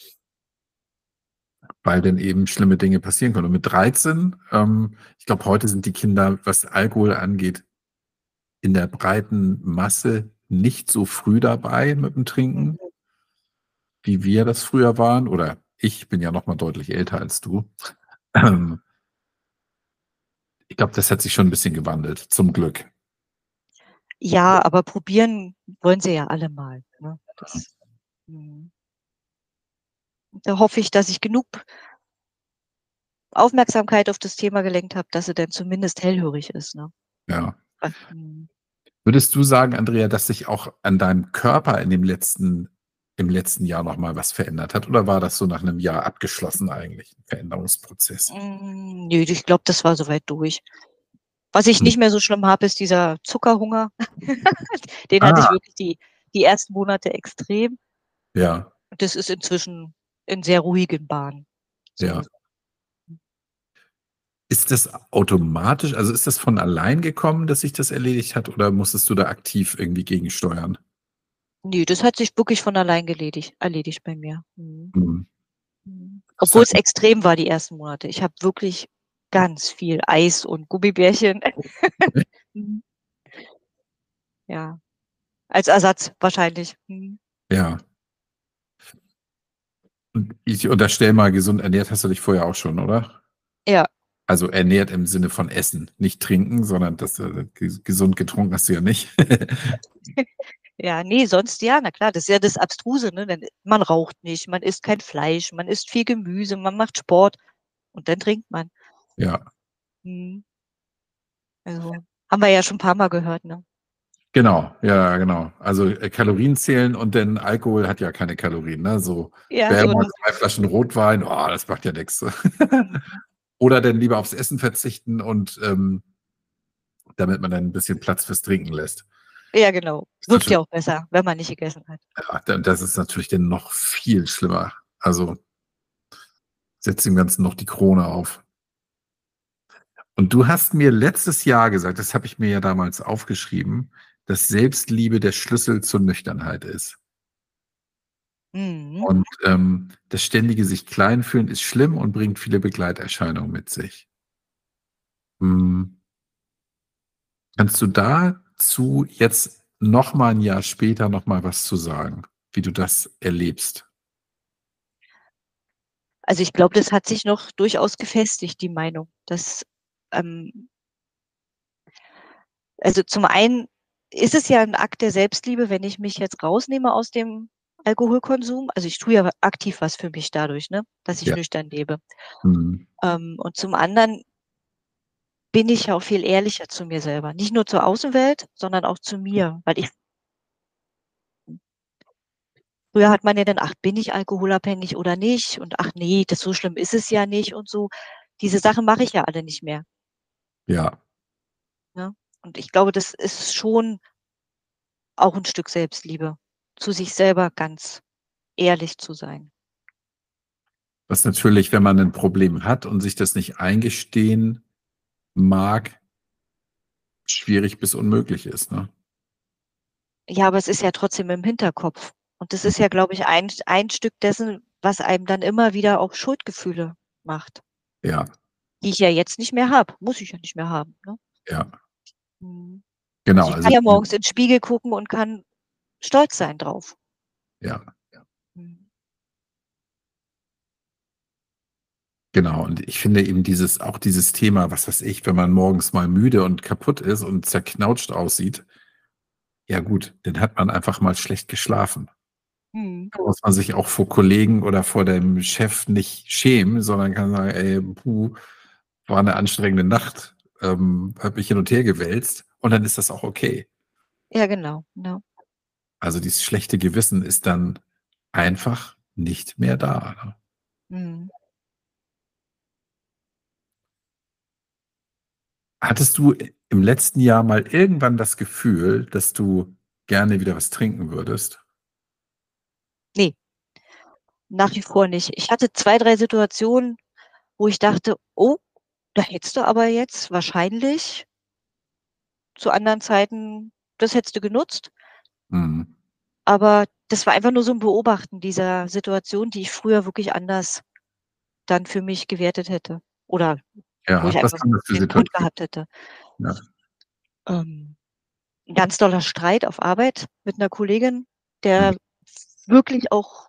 weil dann eben schlimme Dinge passieren können. Und mit dreizehn, ähm ich glaube, heute sind die Kinder, was Alkohol angeht, in der breiten Masse nicht so früh dabei mit dem Trinken, Mhm. wie wir das früher waren, oder ich bin ja noch mal deutlich älter als du. Ähm, ich glaube, das hat sich schon 'n bisschen gewandelt, zum Glück. Ja, aber probieren wollen sie ja alle mal, ne? Das mhm. Da hoffe ich, dass ich genug Aufmerksamkeit auf das Thema gelenkt habe, dass sie dann zumindest hellhörig ist, ne? Ja. Weil mhm. Würdest du sagen, Andrea, dass sich auch an deinem Körper in dem letzten im letzten Jahr noch mal was verändert hat, oder war das so nach 'nem Jahr abgeschlossen eigentlich, 'n Veränderungsprozess? Hm, ne, ich glaube, das war so weit durch. Was ich Mhm. nicht mehr so schlimm habe, ist dieser Zuckerhunger. Den hatte ich Ah, wirklich die die ersten Monate extrem. ja, Und das ist inzwischen in sehr ruhigen Bahnen. ja. So. Ist das automatisch, also, ist das von allein gekommen, dass sich das erledigt hat, oder musstest du da aktiv irgendwie gegensteuern? Ne, das hat sich wirklich von allein geledigt erledigt bei mir. Mhm. Mhm. Mhm. Das heißt, Obwohl's extrem war die ersten Monate. Ich habe wirklich ganz viel Eis und Gummibärchen. Mhm. Ja, als Ersatz wahrscheinlich. Mhm. Ja. Und ich unterstelle mal, gesund ernährt hast du dich vorher auch schon, oder? Ja. Also, ernährt im Sinne von Essen, nicht trinken, sondern das, äh, ges gesund getrunken hast du ja nicht. Ja, ne, sonst ja, na klar, das ist ja das Abstruse, ne? Dann man raucht nicht, man isst kein Fleisch, man isst viel Gemüse, man macht Sport und dann trinkt man. Ja. Mhm. Also, haben wir ja schon 'n paarmal gehört, ne? Genau, ja, genau. Also, äh, Kalorien zählen und denn Alkohol hat ja keine Kalorien, ne? So, Ja, wer mal eben. zwei Flaschen Rotwein, oh, das macht ja nix. Mhm. Oder dann lieber aufs Essen verzichten und, ähm damit man dann 'n bisschen Platz fürs Trinken lässt. Ja, genau. Ist Wirkt natürlich ja auch besser, wenn man nicht gegessen hat. Ja, dann das ist natürlich dann noch viel schlimmer. Also setzt dem Ganzen noch die Krone auf. Und du hast mir letztes Jahr gesagt, das habe ich mir ja damals aufgeschrieben, dass Selbstliebe der Schlüssel zur Nüchternheit ist. Mhm. Und, ähm, das ständige sich klein fühlen ist schlimm und bringt viele Begleiterscheinungen mit sich. Hm. Kannst du dazu jetzt noch mal 'n Jahr später noch mal was zu sagen, wie du das erlebst? Also, ich glaube, das hat sich noch durchaus gefestigt, die Meinung, dass, ähm also, zum einen ist es ja 'n Akt der Selbstliebe, wenn ich mich jetzt rausnehme aus dem Alkoholkonsum. Also, ich tue ja aktiv was für mich dadurch, ne, dass ich Ja. nüchtern lebe. Mhm. Ähm, und zum anderen bin ich ja auch viel ehrlicher zu mir selber. Nicht nur zur Außenwelt, sondern auch zu mir, weil ich früher hat man ja dann: „Ach, bin ich alkoholabhängig oder nicht?“ Und: „Ach ne, das so schlimm ist es ja nicht“ und so. Diese Sachen mache ich ja alle nicht mehr. Ja. Ne? Und ich glaube, das ist schon auch 'n Stück Selbstliebe, zu sich selber ganz ehrlich zu sein. Was natürlich, wenn man 'nen Problem hat und sich das nicht eingestehen mag schwierig bis unmöglich ist, ne? Ja, aber es ist ja trotzdem im Hinterkopf. Und das ist Mhm. ja, glaube ich, ein ein Stück dessen, was einem dann immer wieder auch Schuldgefühle macht. Ja. Die ich ja jetzt nicht mehr habe. Muss ich ja nicht mehr haben, ne? Ja. Mhm. Genau, Also, ich also kann ja diese morgens in Spiegel gucken und kann stolz sein drauf. Ja. Mhm. Genau, und ich finde eben dieses auch dieses Thema, was weiß ich, wenn man morgens mal müde und kaputt ist und zerknautscht aussieht ja gut, dann hat man einfach mal schlecht geschlafen. Mhm. Da muss man sich auch vor Kollegen oder vor dem Chef nicht schämen, sondern kann sagen: „Ey, puh, war 'ne anstrengende Nacht, ähm, habe mich hin und her gewälzt“, und dann ist das auch okay. Ja, genau, ne? Also, dieses schlechte Gewissen ist dann einfach nicht mehr da, ne? Mhm. Hattest du i im letzten Jahr mal irgendwann das Gefühl, dass du gerne wieder was trinken würdest? Ne. Nach wie vor nicht. Ich hatte zwei, drei Situationen, wo ich dachte: „Oh, da hättest du aber jetzt wahrscheinlich“ „zu anderen Zeiten das hättest du genutzt.“ Mhm. Aber das war einfach nur so 'n Beobachten dieser Situation, die ich früher wirklich anders dann für mich gewertet hätte oder wo Ja, ich was einfach waren das für den Grund Situationen? gehabt hätte. Ja. Ähm, 'n ganz doller Streit auf Arbeit mit 'ner Kollegin, Mhm. der wirklich auch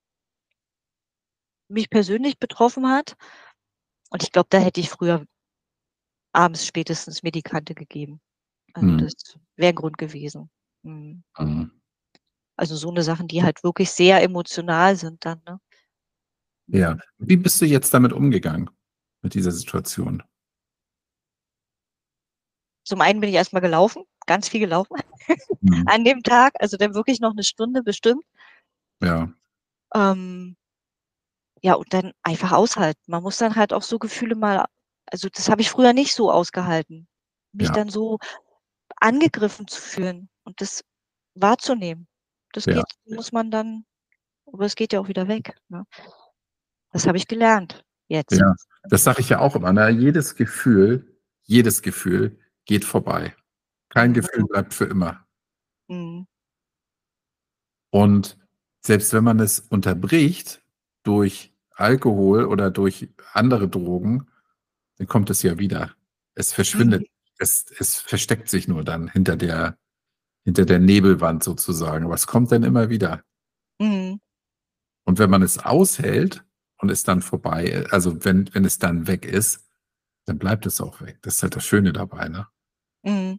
mich persönlich betroffen hat. Und ich glaube, da hätte ich früher abends spätestens mir die Kante gegeben. Also, Mhm. das wäre 'n Grund gewesen. Mhm. Mhm. Also, so 'ne Sachen, die halt wirklich sehr emotional sind dann, ne? Ja. Mhm. Wie bist du jetzt damit umgegangen mit dieser Situation? Zum einen bin ich erst mal gelaufen, ganz viel gelaufen Mhm. an dem Tag, also, dann wirklich noch 'ne Stunde bestimmt. Ja. Ähm ja, und dann einfach aushalten. Man muss dann halt auch so Gefühle mal also, das habe ich früher nicht so ausgehalten, mich Ja. dann so angegriffen zu fühlen und das wahrzunehmen. Das Ja. geht muss man dann aber es geht ja auch wieder weg, ne? Das habe ich gelernt jetzt. Ja, das sage ich ja auch immer, ne? Jedes Gefühl jedes Gefühl geht vorbei. Kein Mhm. Gefühl bleibt für immer. Mhm. Und selbst wenn man es unterbricht durch Alkohol oder durch andere Drogen, dann kommt es ja wieder. Es verschwindet. Mhm. Es es versteckt sich nur dann hinter der hinter der Nebelwand sozusagen, aber es kommt dann immer wieder. Mhm. Und wenn man es aushält und es dann vorbei i also, wenn wenn es dann weg ist, dann bleibt es auch weg. Das ist halt das Schöne dabei, ne? Mhm.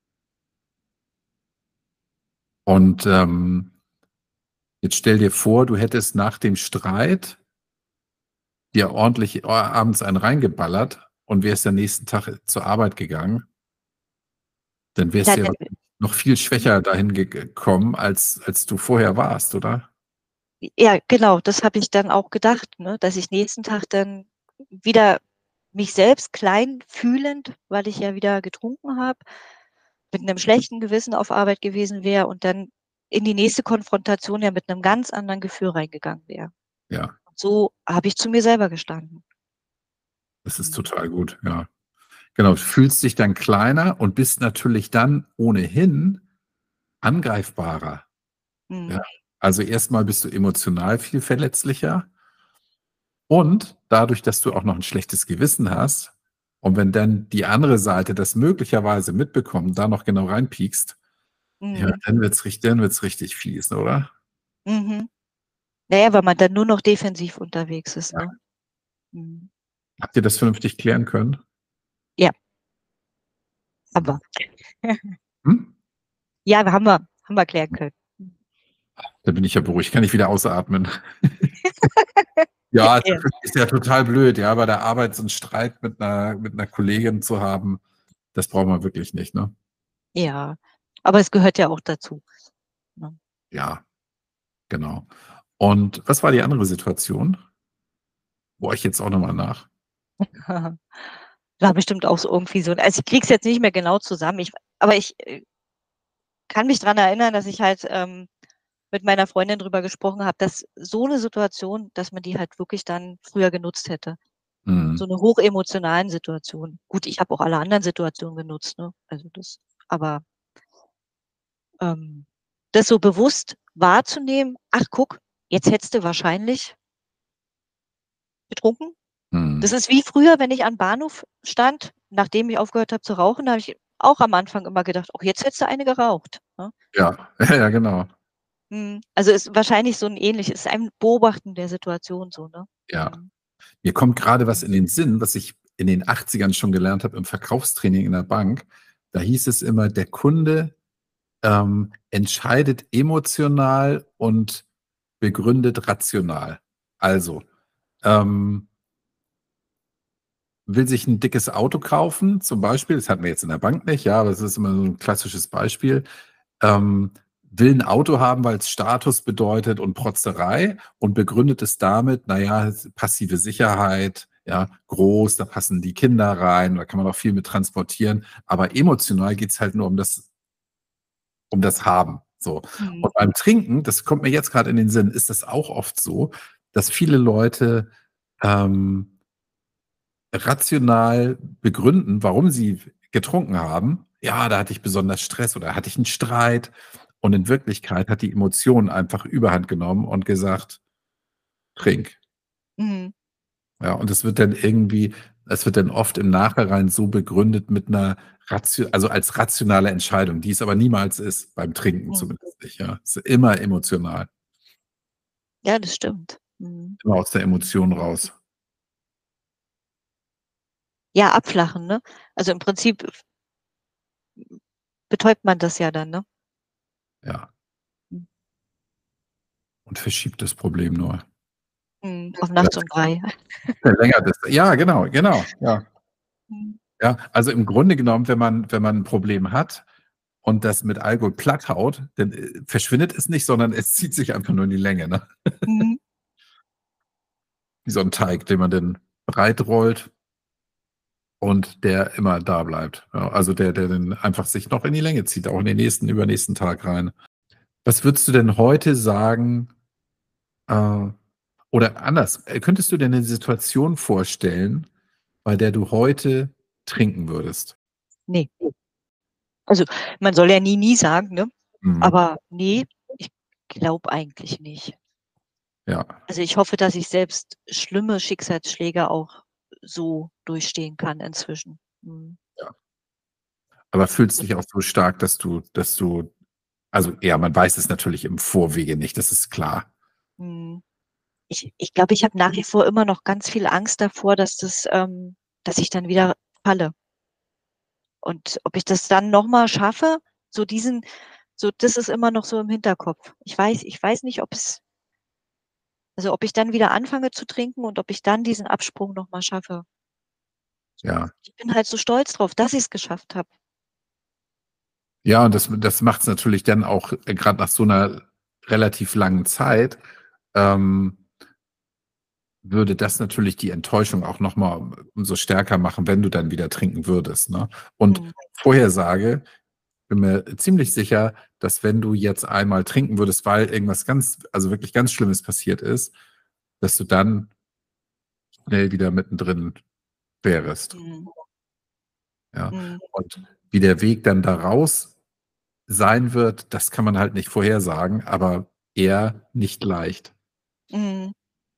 Und, ähm jetzt stell dir vor, du hättest nach dem Streit dir ordentlich a abends einen reingeballert und wärst am nächsten Tag, äh, zur Arbeit gegangen. Dann wärst Ja, du ja der wahrscheinlich noch viel schwächer dahin ge gekommen, als als du vorher warst, oder? Ja, genau, das habe ich dann auch gedacht, ne, dass ich nächsten Tag dann wieder mich selbst klein fühlend, weil ich ja wieder getrunken habe, mit 'nem schlechten Gewissen auf Arbeit gewesen wäre und dann in die nächste Konfrontation ja mit 'nem ganz anderen Gefühl reingegangen wäre. Ja. So habe ich zu mir selber gestanden. Das ist Mhm. total gut, ja. Genau, du fühlst dich dann kleiner und bist natürlich dann ohnehin angreifbarer. Ja, Mhm. also, erst mal bist du emotional viel verletzlicher und dadurch, dass du auch noch 'n schlechtes Gewissen hast und wenn dann die andere Seite das möglicherweise mitbekommt, da noch genau reinpiekst, ja, Mhm. dann wird's rich dann wird's richtig fies, oder? Mhm. Na ja, weil man dann nur noch defensiv unterwegs ist, Ja. ne? Mhm. Habt ihr das vernünftig klären können? Ja. Aber Hm? Ja, wir haben wir haben wir klären können. Mhm. Da bin ich ja beruhigt, kann ich wieder ausatmen. Ja, Ja. ist ja total blöd, ja, bei der Arbeit so 'n Streit mit 'ner mit 'ner Kollegin zu haben, das braucht man wirklich nicht, ne? Ja, aber es gehört ja auch dazu, ne? Ja, genau. Und was war die andere Situation? Bohre ich jetzt auch noch mal nach. War bestimmt auch so irgendwie so also, ich kriege es jetzt nicht mehr genau zusammen. Ich aber ich, äh kann mich dran erinnern, dass ich halt, ähm, mit meiner Freundin drüber gesprochen habe, dass so 'ne Situation dass man die halt wirklich dann früher genutzt hätte. So Mhm. 'ne hochemotionalen Situation. Gut, ich habe auch alle anderen Situationen genutzt, ne? Also, das aber ähm, das so bewusst wahrzunehmen: „Ach guck, jetzt hättest du wahrscheinlich“ „getrunken.“ Das Mhm. ist wie früher, wenn ich am Bahnhof stand, nachdem ich aufgehört habe zu rauchen, da habe ich auch am Anfang immer gedacht: „Och, jetzt hättest du eine geraucht“, ne? Ja, ja, ja, genau. Mhm. Also, ist wahrscheinlich so 'n ähnliches ein Beobachten der Situation so, ne? Ja. Mhm. Mir kommt grade was Mhm. in den Sinn, was ich in den Achtzigern schon gelernt habe im Verkaufstraining in der Bank. Da hieß es immer: „Der Kunde, ähm, entscheidet emotional und begründet rational.“ Also, ähm will sich 'n dickes Auto kaufen zum Beispiel, das hatten wir jetzt in der Bank nicht, ja, aber das ist immer so 'n klassisches Beispiel. Ähm, will 'n Auto haben, weil's Status bedeutet und Protzerei und begründet es damit: „Na ja, s passive Sicherheit, ja, groß, da passen die Kinder rein, da kann man auch viel mit transportieren.“ Aber emotional geht's halt nur um das um das Haben, so. Mhm. Und beim Trinken, das kommt mir jetzt grad in den Sinn, ist das auch oft so, dass viele Leute, ähm rational begründen, warum sie getrunken haben. „Ja, da hatte ich besonders Stress oder hatte ich 'n Streit.“ Und in Wirklichkeit hat die Emotion einfach Überhand genommen und gesagt: „Trink.“ Mhm. Ja, und es wird dann irgendwie es wird dann oft im Nachhinein so begründet mit 'ner ratio also, als rationale Entscheidung, die es aber niemals ist, beim Trinken Mhm. zumindest nicht, ja. Ist immer emotional. Ja, das stimmt. Mhm. Immer aus der Emotion raus. Ja, abflachen, ne? Also, im Prinzip f betäubt man das ja dann, ne? Ja. Hm. Und verschiebt das Problem nur. Mhm, auf nachts um drei. Verlängert es. Ja, genau, genau, ja. Mhm. Ja, also, im Grunde genommen, wenn man wenn man 'n Problem hat und das mit Alkohol platthaut, dann, äh, verschwindet es nicht, sondern es zieht sich einfach nur in die Länge, ne? Mhm. Wie so 'n Teig, den man dann breit rollt und der immer da bleibt. Ja, also, der der dann einfach sich noch in die Länge zieht, auch in den nächsten übernächsten Tag rein. Was würdest du denn heute sagen, äh oder anders, äh, könntest du dir 'ne Situation vorstellen, bei der du heute trinken würdest? Ne. Also, man soll ja nie, nie sagen, ne? Mhm. Aber ne, ich glaube eigentlich nicht. Ja. Also, ich hoffe, dass ich selbst schlimme Schicksalsschläge auch so durchstehen kann inzwischen. Mhm. Ja. Aber fühlst du dich auch so stark, dass du dass du also, ja, man weiß es natürlich im Vorwege nicht, das ist klar. Mhm. Ich ich glaube, ich habe nach wie vor immer noch ganz viel Angst davor, dass das ähm, dass ich dann wieder falle. Und ob ich das dann noch mal schaffe, so diesen so das ist immer noch so im Hinterkopf. Ich weiß ich weiß nicht, ob es also, ob ich dann wieder anfange zu trinken und ob ich dann diesen Absprung noch mal schaffe. Ja. Ich bin halt so stolz drauf, dass ich's geschafft habe. Ja, und das das macht's natürlich dann auch, äh, grad nach so 'ner relativ langen Zeit, ähm würde das natürlich die Enttäuschung auch noch mal umso stärker machen, wenn du dann wieder trinken würdest, ne? Und Mhm. Vorhersage, bin mir ziemlich sicher, dass wenn du jetzt einmal trinken würdest, weil irgendwas ganz also, wirklich ganz Schlimmes passiert ist, dass du dann schnell wieder mittendrin wärest. Mhm. Ja, Mhm. und wie der Weg dann da raus sein wird, das kann man halt nicht vorhersagen, aber eher nicht leicht. Mhm.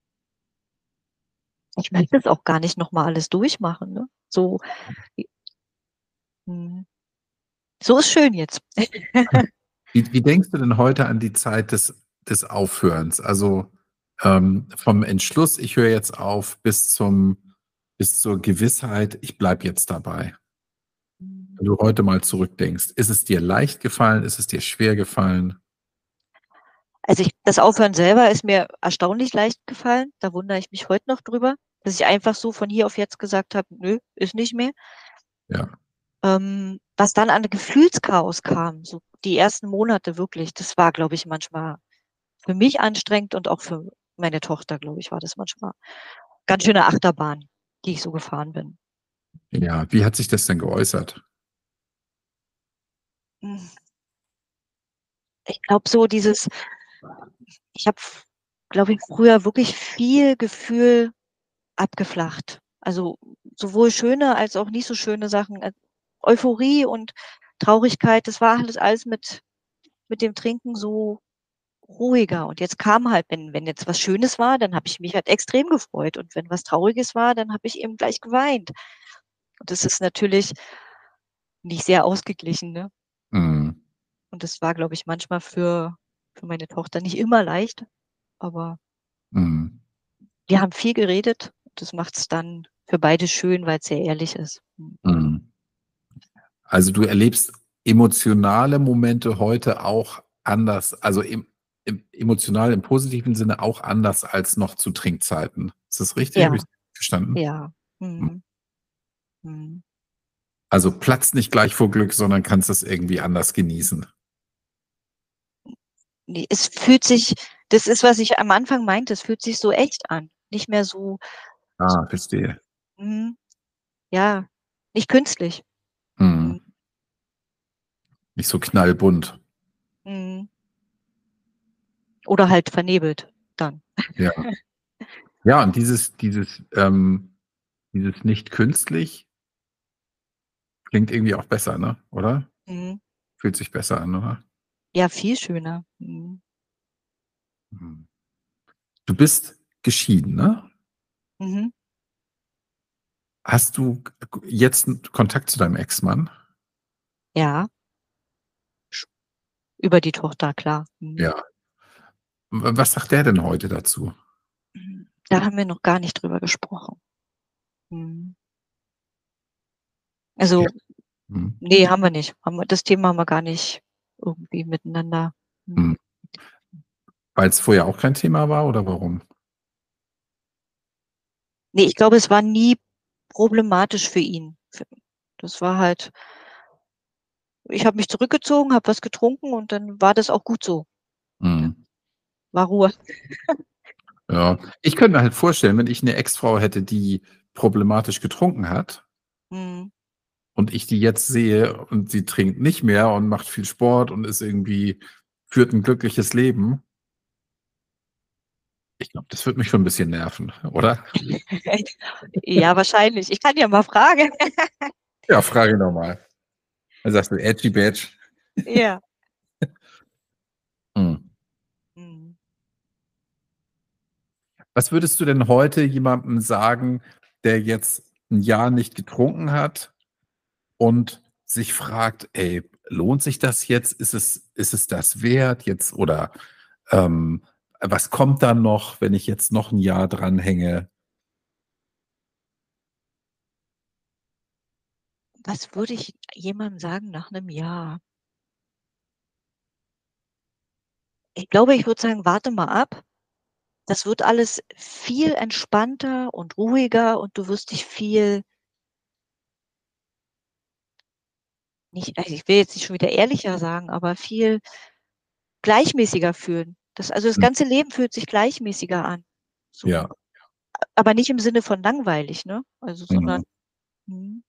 Ich möchte das auch gar nicht noch mal alles durchmachen, ne? So i Mhm. So ist schön jetzt. Wie wie denkst du denn heute an die Zeit des des Aufhörens? Also, ähm, vom Entschluss: „Ich höre jetzt auf“, bis zum bis zur Gewissheit: „Ich bleibe jetzt dabei“? Mhm. Wenn du heute mal zurückdenkst, ist es dir leicht gefallen? Ist es dir schwer gefallen? Also, ich das Aufhören selber ist mir erstaunlich leicht gefallen. Da wundere ich mich heute noch drüber, dass ich einfach so von hier auf jetzt gesagt habe: „Nö, ist nicht mehr.“ Ja. Ähm, was dann an Gefühlschaos kam, so die ersten Monate wirklich, das war, glaube ich, manchmal für mich anstrengend und auch für meine Tochter, glaube ich, war das manchmal ganz schöne Achterbahn, die ich so gefahren bin. Ja, wie hat sich das denn geäußert? Hm. Ich glaube so dieses ich habe f glaube ich, früher wirklich viel Gefühl abgeflacht. Also, sowohl schöne als auch nicht so schöne Sachen. Äh, Euphorie und Traurigkeit, das war alles alles mit mit dem Trinken so ruhiger. Und jetzt kam halt wenn wenn jetzt was Schönes war, dann habe ich mich halt extrem gefreut. Und wenn was Trauriges war, dann habe ich eben gleich geweint. Und das ist natürlich nicht sehr ausgeglichen, ne? Mhm. Und das war, glaube ich, manchmal für für meine Tochter nicht immer leicht, aber Mhm. wir haben viel geredet. Das macht's dann für beide schön, weil's sehr ehrlich ist. Mhm. Mhm. Also, du erlebst emotionale Momente heute auch anders, also, em em emotional im positiven Sinne auch anders als noch zu Trinkzeiten. Ist das richtig? Habe Ja, ich's verstanden? ja. Hm. Mhm. Mhm. Also, platzt nicht gleich vor Glück, sondern kannst das irgendwie anders genießen? Ne, es fühlt sich das ist, was ich am Anfang meinte, es fühlt sich so echt an. Nicht mehr so Ah, verstehe. Mhm. Ja, nicht künstlich. Mhm. Mhm. Nicht so knallbunt. Mhm. Oder halt vernebelt dann. Ja. Ja, und dieses dieses, ähm dieses nicht künstlich klingt irgendwie auch besser, ne, oder? Mhm. Fühlt sich besser an, oder? Ja, viel schöner. Mhm. Mhm. Du bist geschieden, ne? Mhm. Hast du k k jetzt 'n Kontakt zu deinem Ex-Mann? Ja. Sch über die Tochter, klar. Mhm. Ja. W was sagt der denn heute dazu? Mhm. Da haben wir noch gar nicht drüber gesprochen. Mhm. Ja. Also, Mhm. ne, haben wir nicht. Haben wir das Thema haben wir gar nicht irgendwie miteinander. Mhm. Mhm. Weil's vorher auch kein Thema war oder warum? Ne, ich glaube, es war nie problematisch für ihn. F das war halt ich habe mich zurückgezogen, habe was getrunken und dann war das auch gut so. Dann Mhm. war Ruhe. Ja. Ich könnte mir halt vorstellen, wenn ich 'ne Ex-Frau hätte, die problematisch getrunken hat Mhm. und ich die jetzt sehe und sie trinkt nicht mehr und macht viel Sport und ist irgendwie führt 'n glückliches Leben ich glaube, das würde mich schon 'n bisschen nerven, oder? Ja, wahrscheinlich. Ich kann ja mal fragen. Ja, frage doch mal. Dann sagst du: „Ätschi bätsch.“ Ja. Mhm. Mhm. Was würdest du denn heute jemandem sagen, der jetzt ein Jahr nicht getrunken hat und sich fragt: „Ey, lohnt sich das jetzt? Ist es ist es das wert jetzt oder, ähm, was kommt dann noch, wenn ich jetzt noch ein Jahr dranhänge?“ Was würde ich jemandem sagen nach 'nem Jahr? Ich glaube, ich würde sagen: „Warte mal ab. Das wird alles viel entspannter und ruhiger und du wirst dich viel nicht also, ich will jetzt nicht schon wieder ehrlicher sagen, aber viel gleichmäßiger fühlen.“ Das also, das Mhm. ganze Leben fühlt sich gleichmäßiger an, Ja. so. Aber nicht im Sinne von langweilig, ne? Also, sondern Mhm. mhm,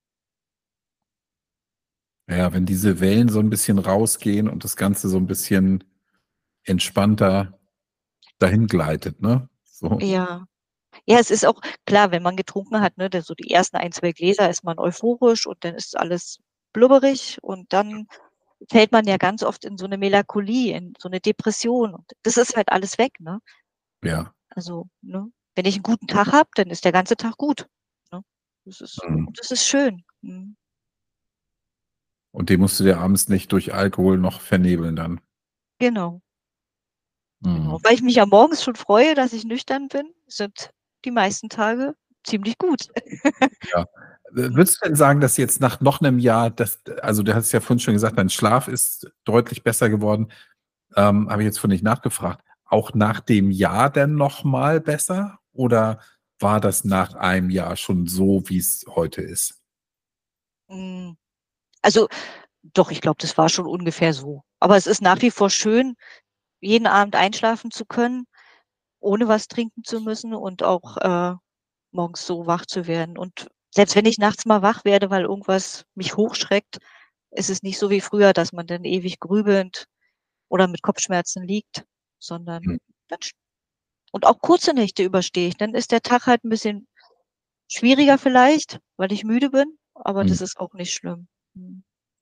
Ja, wenn diese Wellen so 'n bisschen rausgehen und das Ganze so 'n bisschen entspannter dahin gleitet, ne? So, ja. Ja, es ist auch klar, wenn man getrunken hat, ne, dann so die ersten ein zwei Gläser ist man euphorisch und dann ist alles blubberig und dann fällt man ja ganz oft in so 'ne Melancholie, in so 'ne Depression und das ist halt alles weg, ne? ja. Also, ne, wenn ich 'n guten Tag habe, dann ist der ganze Tag gut, ne? Das ist Mhm. und das ist schön. Mhm. Und den musst du dir abends nicht durch Alkohol noch vernebeln dann. Genau, genau. Mhm. Weil ich mich ja morgens schon freue, dass ich nüchtern bin, sind die meisten Tage ziemlich gut. Ja. W Mhm. würdest du denn sagen, dass jetzt nach noch 'nem Jahr das also, du hast ja vorhin schon gesagt, dein Schlaf ist deutlich besser geworden. Ähm, habe ich jetzt vorhin nicht nachgefragt. Auch nach dem Jahr denn noch mal besser oder war das nach einem Jahr schon so, wie's heute ist? Hm, also, doch, ich glaube, das war schon ungefähr so. Aber es ist nach wie vor schön, jeden Abend einschlafen zu können, ohne was trinken zu müssen und auch, äh, morgens so wach zu werden. Und selbst wenn ich nachts mal wach werde, weil irgendwas mich hochschreckt, ist es nicht so wie früher, dass man dann ewig grübelnd oder mit Kopfschmerzen liegt, sondern Mhm. dann sch und auch kurze Nächte überstehe ich. Dann ist der Tag halt 'n bisschen schwieriger vielleicht, weil ich müde bin, aber Mhm. das ist auch nicht schlimm. Mhm.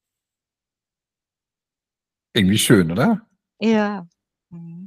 Irgendwie schön, oder? Ja. Mhm.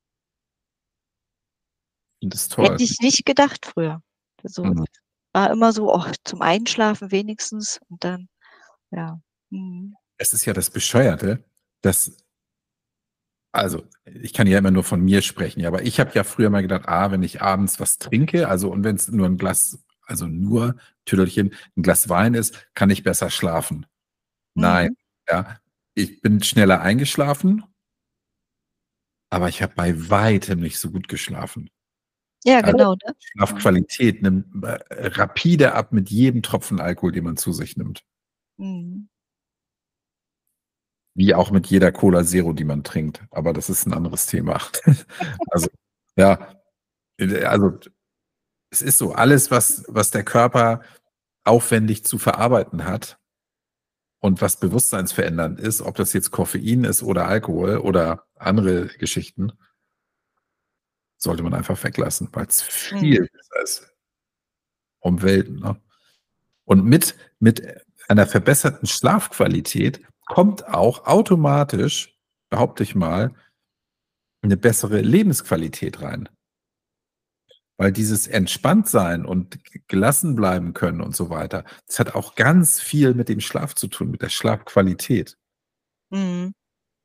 Finde das toll. Hätte ich nicht gedacht früher. Also, Mhm. war immer so: „Och, zum Einschlafen wenigstens“ und dann ja. Mhm. Es ist ja das Bescheuerte, dass also, ich kann ja immer nur von mir sprechen, ja, aber ich habe ja früher mal gedacht: „Ah, wenn ich abends was trinke, also und wenn's nur 'n Glas also nur Tüdelchen 'n Glas Wein ist, kann ich besser schlafen.“ Nein, Mhm. ja. Ich bin schneller eingeschlafen, aber ich habe bei weitem nicht so gut geschlafen. Ja, Also, genau, ne? Mhm. Schlafqualität nimmt, äh, rapide ab mit jedem Tropfen Alkohol, den man zu sich nimmt. Mhm. Wie auch mit jeder Cola Zero, die man trinkt, aber das ist 'n anderes Thema. Also, ja, äh, also, es ist so, alles, was was der Körper aufwendig zu verarbeiten hat und was bewusstseinsverändernd ist, ob das jetzt Koffein ist oder Alkohol oder andere Geschichten, sollte man einfach weglassen, weil's viel Mhm. besser ist, um Welten, ne? Und mit mit einer verbesserten Schlafqualität kommt auch automatisch, behaupte ich mal, 'ne bessere Lebensqualität rein. Weil dieses Entspanntsein und g gelassen bleiben können und so weiter, das hat auch ganz viel mit dem Schlaf zu tun, mit der Schlafqualität. Mhm.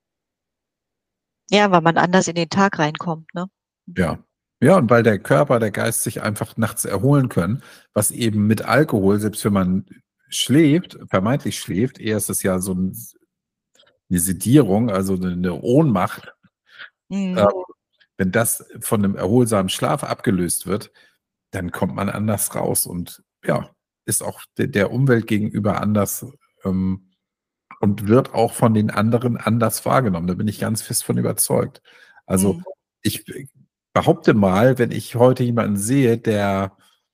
Ja, weil man anders in den Tag reinkommt, ne? Mhm. Ja. Ja, und weil der Körper, der Geist sich einfach nachts erholen können, was eben mit Alkohol, selbst wenn man schläft, vermeintlich schläft, eher ist es ja so 'n 'ne Sedierung, also 'ne 'ne Ohnmacht. Ähm, Mhm. wenn das von 'nem erholsamen Schlaf abgelöst wird, dann kommt man anders raus und ja, ist auch de der Umwelt gegenüber anders, ähm, und wird auch von den anderen anders wahrgenommen. Da bin ich ganz fest von überzeugt. Also, Mhm. ich behaupte mal, wenn ich heute jemanden sehe, der,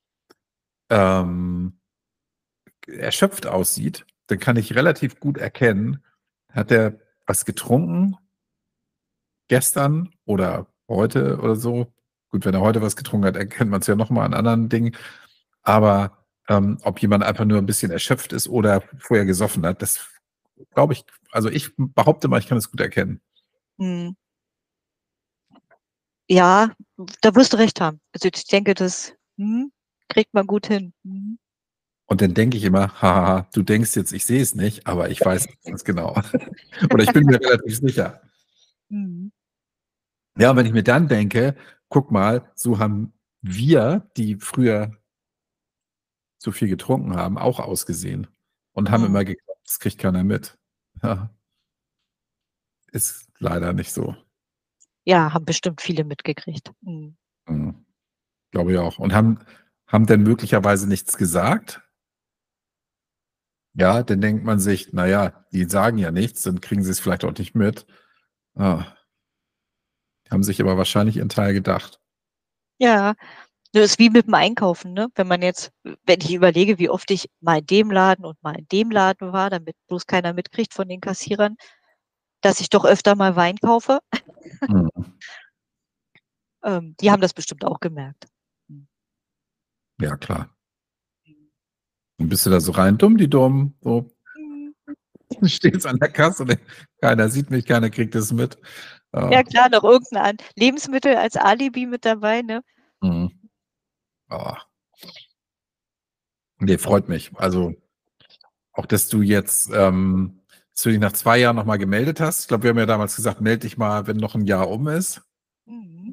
ähm, erschöpft aussieht, dann kann ich relativ gut erkennen, hat der was getrunken gestern oder heute oder so? Gut, wenn er heute was getrunken hat, erkennt man's ja noch mal an anderen Dingen. Aber, ähm, ob jemand einfach nur 'n bisschen erschöpft ist oder vorher gesoffen hat, das glaube ich also, ich behaupte mal, ich kann das gut erkennen. Mhm. Ja, da wirst du recht haben. Also, ich denke, das mhm. Kriegt man gut hin. Mhm. Und dann denke ich immer: „Haha, du denkst jetzt, ich sehe es nicht, aber ich weiß es ganz genau.“ Oder ich bin mir relativ sicher. Mhm. Ja, und wenn ich mir dann denke: „Guck mal, so haben wir, die früher zu viel getrunken haben, auch ausgesehen und haben Mhm. immer geglaubt, das kriegt keiner mit.“ Ja, ist leider nicht so. Ja, haben bestimmt viele mitgekriegt. Mhm. Mhm. Glaube ich auch. Und haben haben denn möglicherweise nichts gesagt? Ja, dann denkt man sich: „Na ja, die sagen ja nichts, dann kriegen sie es vielleicht auch nicht mit.“ Ah, haben sich aber wahrscheinlich ihren Teil gedacht. Ja, das ist wie mit dem Einkaufen, ne? Wenn man jetzt wenn ich überlege, wie oft ich mal in dem Laden und mal in dem Laden war, damit bloß keiner mitkriegt von den Kassierern, dass ich doch öfter mal Wein kaufe. Mhm. Ähm, die haben das bestimmt auch gemerkt. Mhm. Ja, klar. Dann bist du da so rein, dumm die dumm, so Mhm. stehst an der Kasse, ne, keiner sieht mich, keiner kriegt es mit. Ja Ja. klar, noch irgend 'n an Lebensmittel als Alibi mit dabei, ne? Mhm. Ah. Ne, freut mich. Also, auch, dass du jetzt, ähm dass du dich nach zwei Jahren noch mal gemeldet hast. Ich glaube, wir haben ja damals gesagt: „Melde dich mal, wenn noch 'n Jahr um ist.“ Mhm.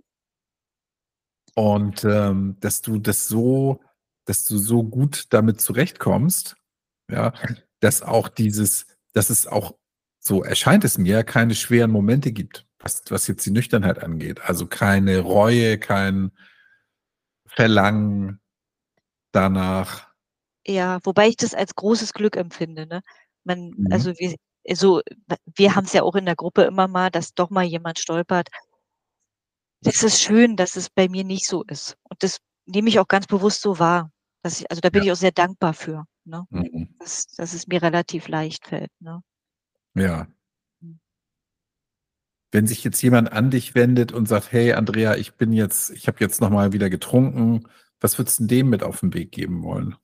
Und, ähm, dass du das so dass du so gut damit zurechtkommst, ja, dass auch dieses dass es auch, so erscheint es mir, keine schweren Momente gibt, was was jetzt die Nüchternheit angeht. Also, keine Reue, kein Verlangen danach. Ja, wobei ich das als großes Glück empfinde, ne? Man Mhm. also, wir so w wir haben's ja auch in der Gruppe immer mal, dass doch mal jemand stolpert. Das ist schön, dass es bei mir nicht so ist. Und das nehme ich auch ganz bewusst so wahr, dass ich also, da bin Ja. ich auch sehr dankbar für, ne, Mhm. dass dass es mir relativ leicht fällt, ne? Ja. Mhm. Wenn sich jetzt jemand an dich wendet und sagt: „Hey Andrea, ich bin jetzt ich habe jetzt noch mal wieder getrunken“, was würdest 'n dem mit auf 'n Weg geben wollen?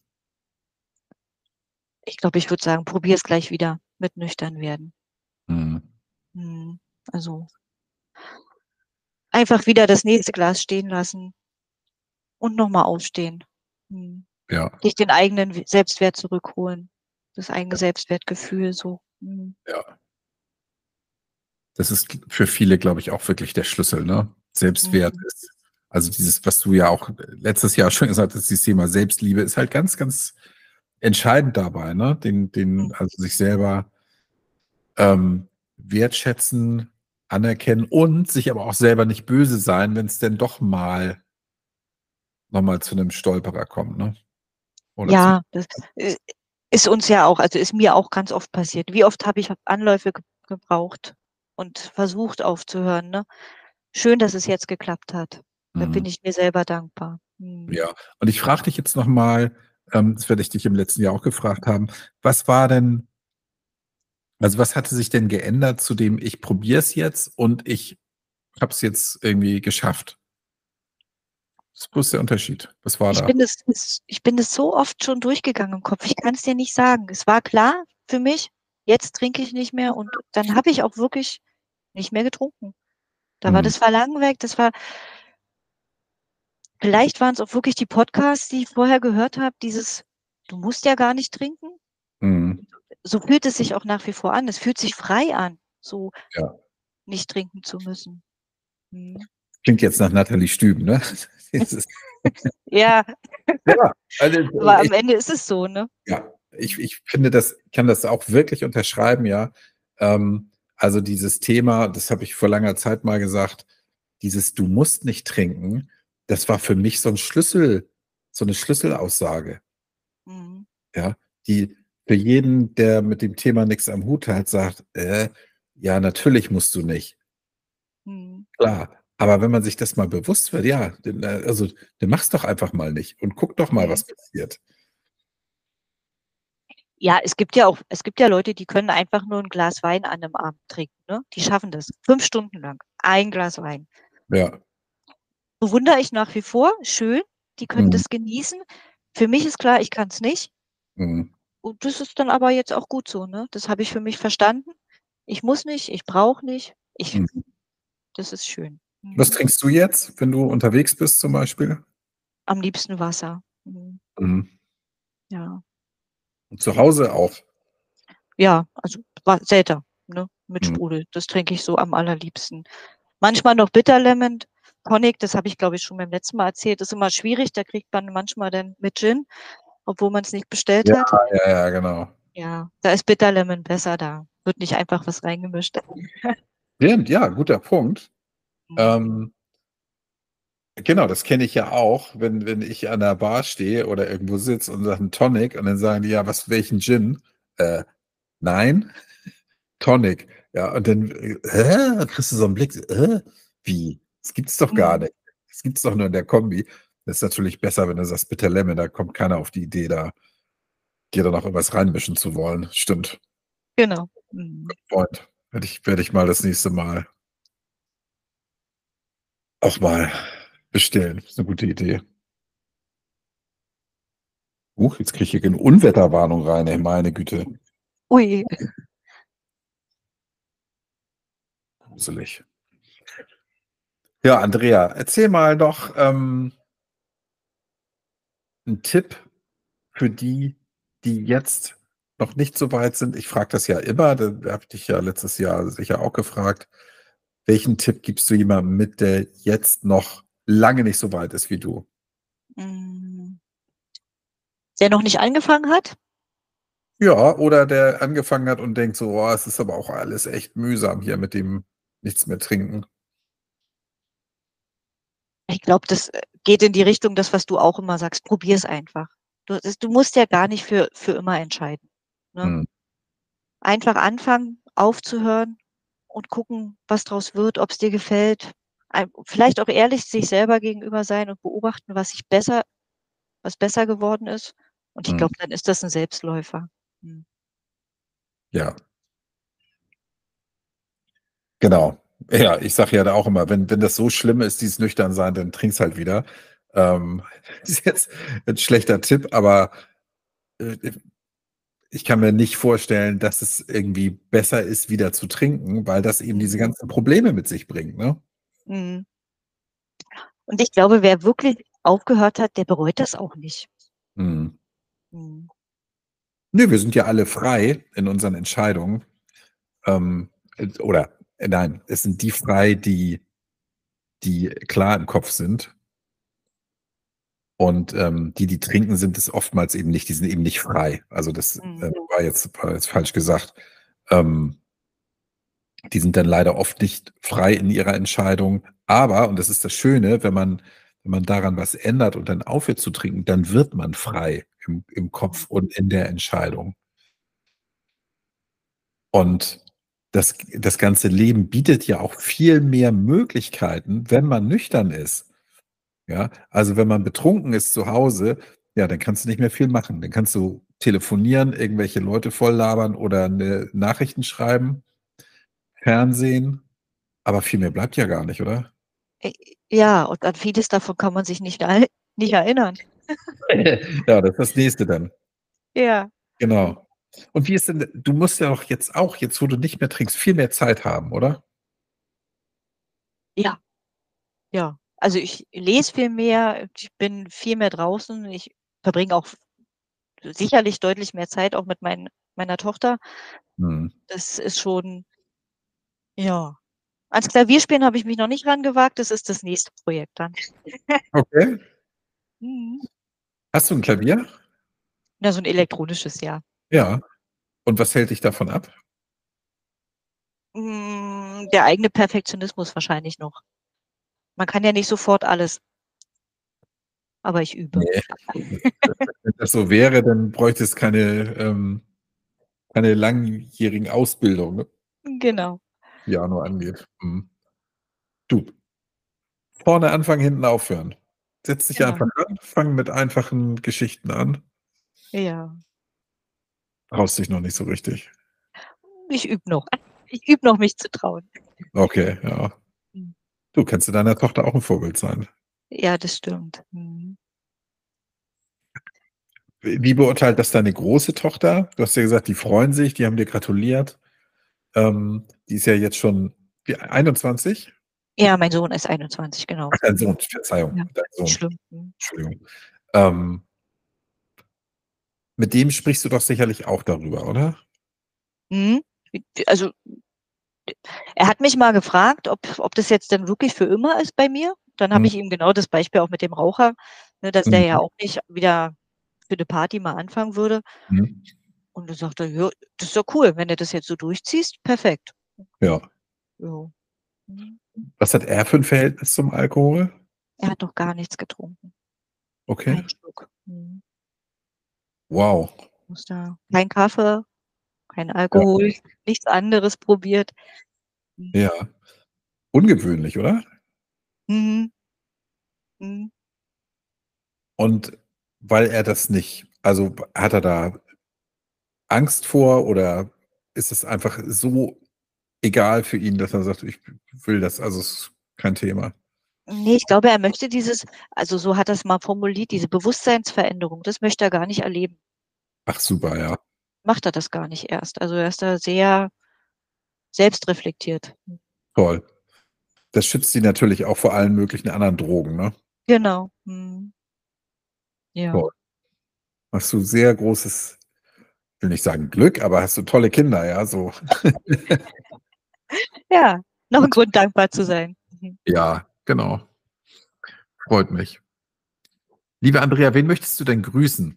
Ich glaube, ich würde sagen, probier's gleich wieder mit nüchtern werden. Mhm. Mhm. Also einfach wieder das nächste Glas stehen lassen und noch mal aufstehen. Mhm. Ja. Sich den eigenen W Selbstwert zurückholen, das eigene Ja. Selbstwertgefühl so. Mhm. Ja. Das ist g für viele, glaube ich, auch wirklich der Schlüssel, ne? Selbstwert Mhm. ist also, dieses, was du ja auch letztes Jahr schon gesagt hast, dieses Thema Selbstliebe ist halt ganz, ganz entscheidend dabei, ne? Den den Mhm. also, sich selber ähm, wertschätzen, anerkennen und sich aber auch selber nicht böse sein, wenn's denn doch mal noch mal zu 'nem Stolperer kommt, ne? Oder zu Ja, das, äh, ist uns ja auch also, ist mir auch ganz oft passiert. Wie oft habe ich Anläufe ge gebraucht und versucht aufzuhören, ne? Schön, dass es jetzt geklappt hat. Da bin Mhm. ich mir selber dankbar. Mhm. Ja, und ich frage dich jetzt noch mal, ähm, das werde ich dich im letzten Jahr auch gefragt haben: Was war denn also, was hatte sich denn geändert zu dem: „Ich probiere es jetzt und ich habe es jetzt irgendwie geschafft?“ Wo ist der Unterschied? Was war Ich da? bin das das ich bin das so oft schon durchgegangen im Kopf. Ich kann's dir nicht sagen. Es war klar für mich, jetzt trinke ich nicht mehr und dann habe ich auch wirklich nicht mehr getrunken. Da war Mhm. das Verlangen weg, das war Vielleicht waren's auch wirklich die Podcasts, die ich vorher gehört habe, dieses: „Du musst ja gar nicht trinken.“ Mhm. So fühlt es sich auch nach wie vor an. Es fühlt sich frei an, so Ja. nicht trinken zu müssen. Mhm. Klingt jetzt nach Natalie Stüben, ne? Dieses Ja. Ja, also, Aber ich am Ende ist es so, ne? Ja, ich Mhm. ich finde das kann das auch wirklich unterschreiben, ja. Ähm, also, dieses Thema, das habe ich vor langer Zeit mal gesagt, dieses: „Du musst nicht trinken“, das war für mich so 'n Schlüssel so 'ne Schlüsselaussage. Mhm. Ja, die für jeden, der mit dem Thema nix am Hut hat, sagt: „Äh, ja, natürlich musst du nicht.“ Mhm. Klar, aber wenn man sich das mal bewusst wird, ja, dann, äh also, dann mach's doch einfach mal nicht und guck doch mal, Mhm. was passiert. Ja, es gibt ja auch es gibt ja Leute, die können einfach nur 'n Glas Wein an 'nem Abend trinken, ne? Die schaffen das fünf Stunden lang, ein Glas Wein. Ja. Bewundere ich nach wie vor, schön, die können Mhm. das genießen. Für mich ist klar, ich kann's nicht. Mhm. Und das ist dann aber jetzt auch gut so, ne? Das habe ich für mich verstanden. Ich muss nicht, ich brauche nicht. Ich Mhm. das ist schön. Was Mhm. trinkst du jetzt, wenn du unterwegs bist zum Beispiel? Am liebsten Wasser. Mhm. Mhm. Ja. Und zu Hause auch? Ja, also wa Selter, ne, mit Mhm. Sprudel. Das trinke ich so am allerliebsten. Manchmal noch Bitter Lemon Tonic, das habe ich, glaube ich, schon beim letzten Mal erzählt. Ist immer schwierig, da kriegt man manchmal dann mit Gin, obwohl man's nicht bestellt Ja, hat. ja, ja, genau. Ja, da ist Bitter Lemon besser, da wird nicht einfach was reingemischt. Stimmt, ja, guter Punkt. Mhm. Ähm Genau, das kenne ich ja auch, wenn wenn ich an der Bar stehe oder irgendwo sitze und sage 'n Tonic und dann sagen die: „Ja, was welchen Gin?“ Äh, nein, Tonic. Ja, und dann, äh, hä? Dann kriegst du so 'n Blick, „Hä? Wie? Das gibt's doch gar Mhm. nicht. Das gibt's doch nur in der Kombi.“ Das ist natürlich besser, wenn du sagst Bitter Lemon, da kommt keiner auf die Idee, da dir da noch irgendwas reinmischen zu wollen. Stimmt. Genau. Mhm. Good point. Werde ich werde ich mal das nächste Mal auch mal bestellen. Ist 'ne gute Idee. Huch, jetzt kriege ich hier 'ne Unwetterwarnung rein, ey, meine Güte. Ui. Gruselig. Ja, Andrea, erzähl mal doch, ähm 'n Tipp für die, die jetzt noch nicht so weit sind. Ich frage das ja immer, da habe ich dich ja letztes Jahr sicher auch gefragt. Welchen Tipp gibst du jemandem mit, der jetzt noch lange nicht so weit ist wie du? Hm. Der noch nicht angefangen hat? Ja, oder der angefangen hat und denkt so: „Oh, es ist aber auch alles echt mühsam hier mit dem nichts mehr trinken.“ Ich glaube, das, äh, geht in die Richtung, das, was du auch immer sagst, probier's einfach. Du das du musst ja gar nicht für für immer entscheiden, ne? Mhm. Einfach anfangen, aufzuhören und gucken, was draus wird, ob's dir gefällt. Ein vielleicht auch ehrlich sich selber gegenüber sein und beobachten, was sich besser was besser geworden ist. Und ich Mhm. glaube, dann ist das 'n Selbstläufer. Mhm. Ja. Genau. Ja, ich sage ja da auch immer, wenn wenn das so schlimm ist, dieses Nüchternsein, dann trink's halt wieder. Ähm, ist jetzt 'n schlechter Tipp, aber, äh, äh, ich kann mir nicht vorstellen, dass es irgendwie besser ist, wieder zu trinken, weil das eben diese Mhm. ganzen Probleme mit sich bringt, ne? Mhm. Und ich glaube, wer wirklich aufgehört hat, der bereut das auch nicht. Mhm. Mhm. Ne, wir sind ja alle frei in unseren Entscheidungen. Ähm, äh, oder äh, nein, es sind die frei, die die klar im Kopf sind. Und, ähm, die, die trinken, sind es oftmals eben nicht. Die sind eben nicht frei. Also, das, Mhm. äh, war jetzt war jetzt falsch gesagt. Ähm die sind dann leider oft nicht frei in ihrer Entscheidung. Aber, und das ist das Schöne, wenn man wenn man daran was ändert und dann aufhört zu trinken, dann wird man frei im im Kopf Mhm. und in der Entscheidung. Und das das ganze Leben bietet ja auch viel mehr Möglichkeiten, wenn man nüchtern ist. Ja, also, wenn man betrunken ist zu Hause, ja, dann kannst du nicht mehr viel machen. Dann kannst du telefonieren, irgendwelche Leute voll labern oder 'ne Nachrichten schreiben, Fernsehen, aber viel mehr bleibt ja gar nicht, oder? Äh, ja, und an vieles davon kann man sich nicht al nicht erinnern. Ja, das ist das Nächste dann. Ja. Mhm. Genau. Und wie ist denn du musst ja auch jetzt auch jetzt, wo du nicht mehr trinkst, viel mehr Zeit haben, oder? Ja. Ja. Also, ich lese viel mehr, ich bin viel mehr draußen. Ich verbringe auch sicherlich deutlich mehr Zeit auch mit mein meiner Tochter. Mhm. Das ist schon ja. Ans Klavierspielen habe ich mich noch nicht rangewagt, das ist das nächste Projekt dann. Okay. Mhm. Hast du 'n Klavier? Ja, so 'n elektronisches, ja. Ja. Und was hält dich davon ab? Hm, der eigene Perfektionismus wahrscheinlich noch. Man kann ja nicht sofort alles. Aber ich übe. Ne, wenn das so wäre, dann bräuchte es keine, ähm keine langjährigen Ausbildung, ne? Genau. Piano angeht. Mhm. Du vorne anfangen, hinten aufhören. Setz dich Genau. einfach ran, fang mit einfachen Geschichten an. Ja. Traust dich noch nicht so richtig. Ich übe noch. Ich übe noch, mich zu trauen. Okay, ja. Mhm. Du, kannst du deiner Tochter auch 'n Vorbild sein. Ja, das stimmt. Mhm. Wie wie beurteilt das deine große Tochter? Du hast ja gesagt, die freuen sich, die haben dir gratuliert. Ähm, die ist ja jetzt schon wie einundzwanzig? Ja, mein Sohn ist einundzwanzig, genau. Ach, dein Mhm. Sohn, Verzeihung, Ja, dein nicht Sohn. schlimm. Mhm. Entschuldigung. Ähm Mit dem sprichst du doch sicherlich auch darüber, oder? Mhm. Also, er hat mich mal gefragt, ob ob das jetzt denn wirklich für immer ist bei mir. Dann habe Mhm. ich ihm genau das Beispiel auch mit dem Raucher, ne, dass der ja Mhm. auch nicht wieder für 'ne Party mal anfangen würde. Mhm. Und da sagt er: „Ja, das ist ja cool, wenn du das jetzt so durchziehst, perfekt." Ja. Ja. Mhm. Was hat er für 'n Verhältnis zum Alkohol? Er hat noch gar nichts getrunken. Okay. Keinen Schluck. Mhm. Wow. Muss da kein Kaffee, kein Ja. Alkohol, nichts anderes probiert. Mhm. Ja. Ungewöhnlich, oder? Mhm. Mhm. Und weil er das nicht also, hat er da Angst vor oder ist es einfach so egal für ihn, dass er sagt: „Ich will das, also, es ist kein Thema?“ Ne, ich glaube, er möchte dieses also, so hat er's mal formuliert, diese Bewusstseinsveränderung, das möchte er gar nicht erleben. Ach super, ja. Macht er das gar nicht erst. Also, er ist da sehr selbstreflektiert. Mhm. Toll. Das schützt ihn natürlich auch vor allen möglichen anderen Drogen, ne? Genau. Mhm. Toll. Ja. Hast du sehr großes, will nicht sagen Glück, aber hast du tolle Kinder, ja, so. Ja, noch 'n Grund, dankbar zu sein. Mhm. Ja, genau. Freut mich. Liebe Andrea, wen möchtest du denn grüßen?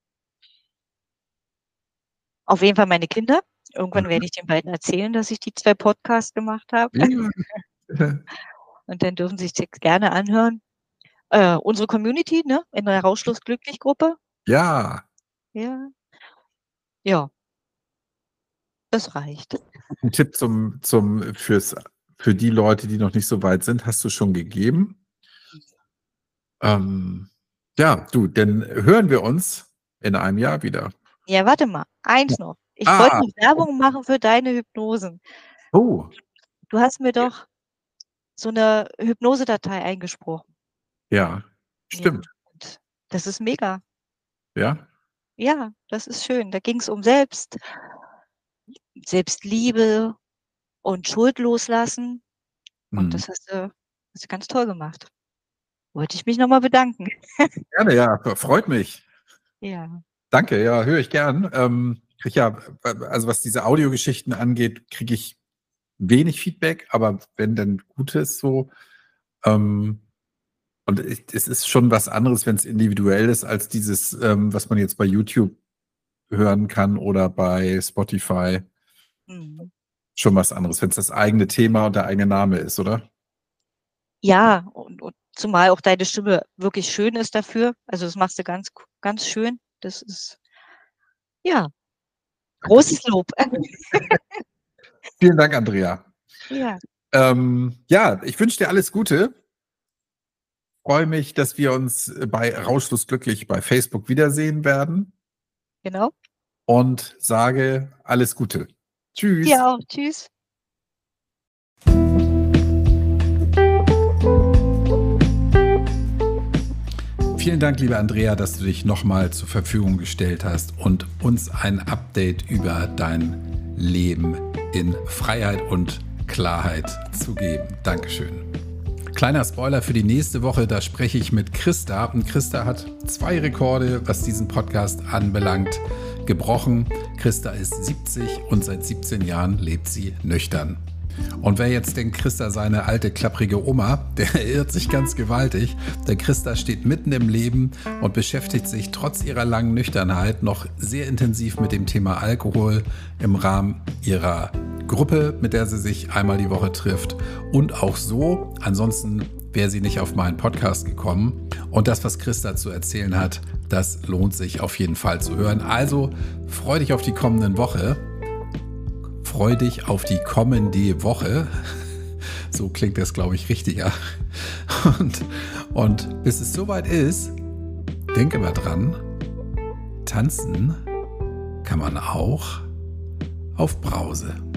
Auf jeden Fall meine Kinder. Irgendwann Mhm. werde ich den beiden erzählen, dass ich die zwei Podcasts gemacht habe. Ja. Und dann dürfen sie sich das gerne anhören. Äh, unsere Community, ne, in der Rauschlos-glücklich-Gruppe. Ja. Ja. Ja. Das reicht. 'N Tipp zum zum fürs für die Leute, die noch nicht so weit sind, hast du schon gegeben. Ähm, ja, du, dann hören wir uns in einem Jahr wieder. Ja, warte mal, Ja. eins noch. Ich wollte Ah. noch Werbung machen für deine Hypnosen. Oh. Du hast mir Ja. doch so 'ne Hypnosedatei eingesprochen. Ja, Ja, stimmt. und das ist mega. Ja? Ja, das ist schön. Da ging's um Selbst Selbstliebe und Schuld loslassen. Und Mhm. das hast du hast du ganz toll gemacht. Wollte ich mich noch mal bedanken. Gerne, ja, f freut mich. Ja. Danke, ja, höre ich gern. Ähm, kriege ja also, was diese Audiogeschichten angeht, kriege ich wenig Feedback, aber wenn dann Gutes so, ähm und ich es ist schon was anderes, wenn's individuell ist, als dieses, ähm, was man jetzt bei YouTube hören kann oder bei Spotify. Mhm. Schon was anderes, wenn's das eigene Thema und der eigene Name ist, oder? Ja, und und zumal auch deine Stimme wirklich schön ist dafür. Also, das machst du ganz g ganz schön. Das ist ja, Danke. großes Lob. Vielen Dank, Andrea. Ja. Ähm, ja, ich wünsche dir alles Gute. Freue mich, dass wir uns, äh, bei Rauschlos glücklich bei Facebook wiedersehen werden. Genau. Und sage alles Gute. Dir Tschüss. auch. Tschüss. Vielen Dank, liebe Andrea, dass du dich noch mal zur Verfügung gestellt hast und uns ein Update über dein Leben in Freiheit und Klarheit zu geben. Dankeschön. Kleiner Spoiler für die nächste Woche, da spreche ich mit Christa. Und Christa hat zwei Rekorde, was diesen Podcast anbelangt, gebrochen. Christa ist siebzig und seit siebzehn Jahren lebt sie nüchtern. Und wer jetzt denkt, Christa sei eine alte, klapprige Oma, der irrt sich ganz gewaltig. Denn Christa steht mitten im Leben und beschäftigt sich trotz ihrer langen Nüchternheit noch sehr intensiv mit dem Thema Alkohol im Rahmen ihrer Gruppe, mit der sie sich einmal die Woche trifft. Und auch so, ansonsten wäre sie nicht auf meinen Podcast gekommen. Und das, was Christa zu erzählen hat, das lohnt sich auf jeden Fall zu hören. Also freu dich auf die kommenden Woche. Freu dich auf die kommende Woche. So klingt das, glaube ich, richtiger. Und, und bis es soweit ist, denke mal dran, tanzen kann man auch auf Brause.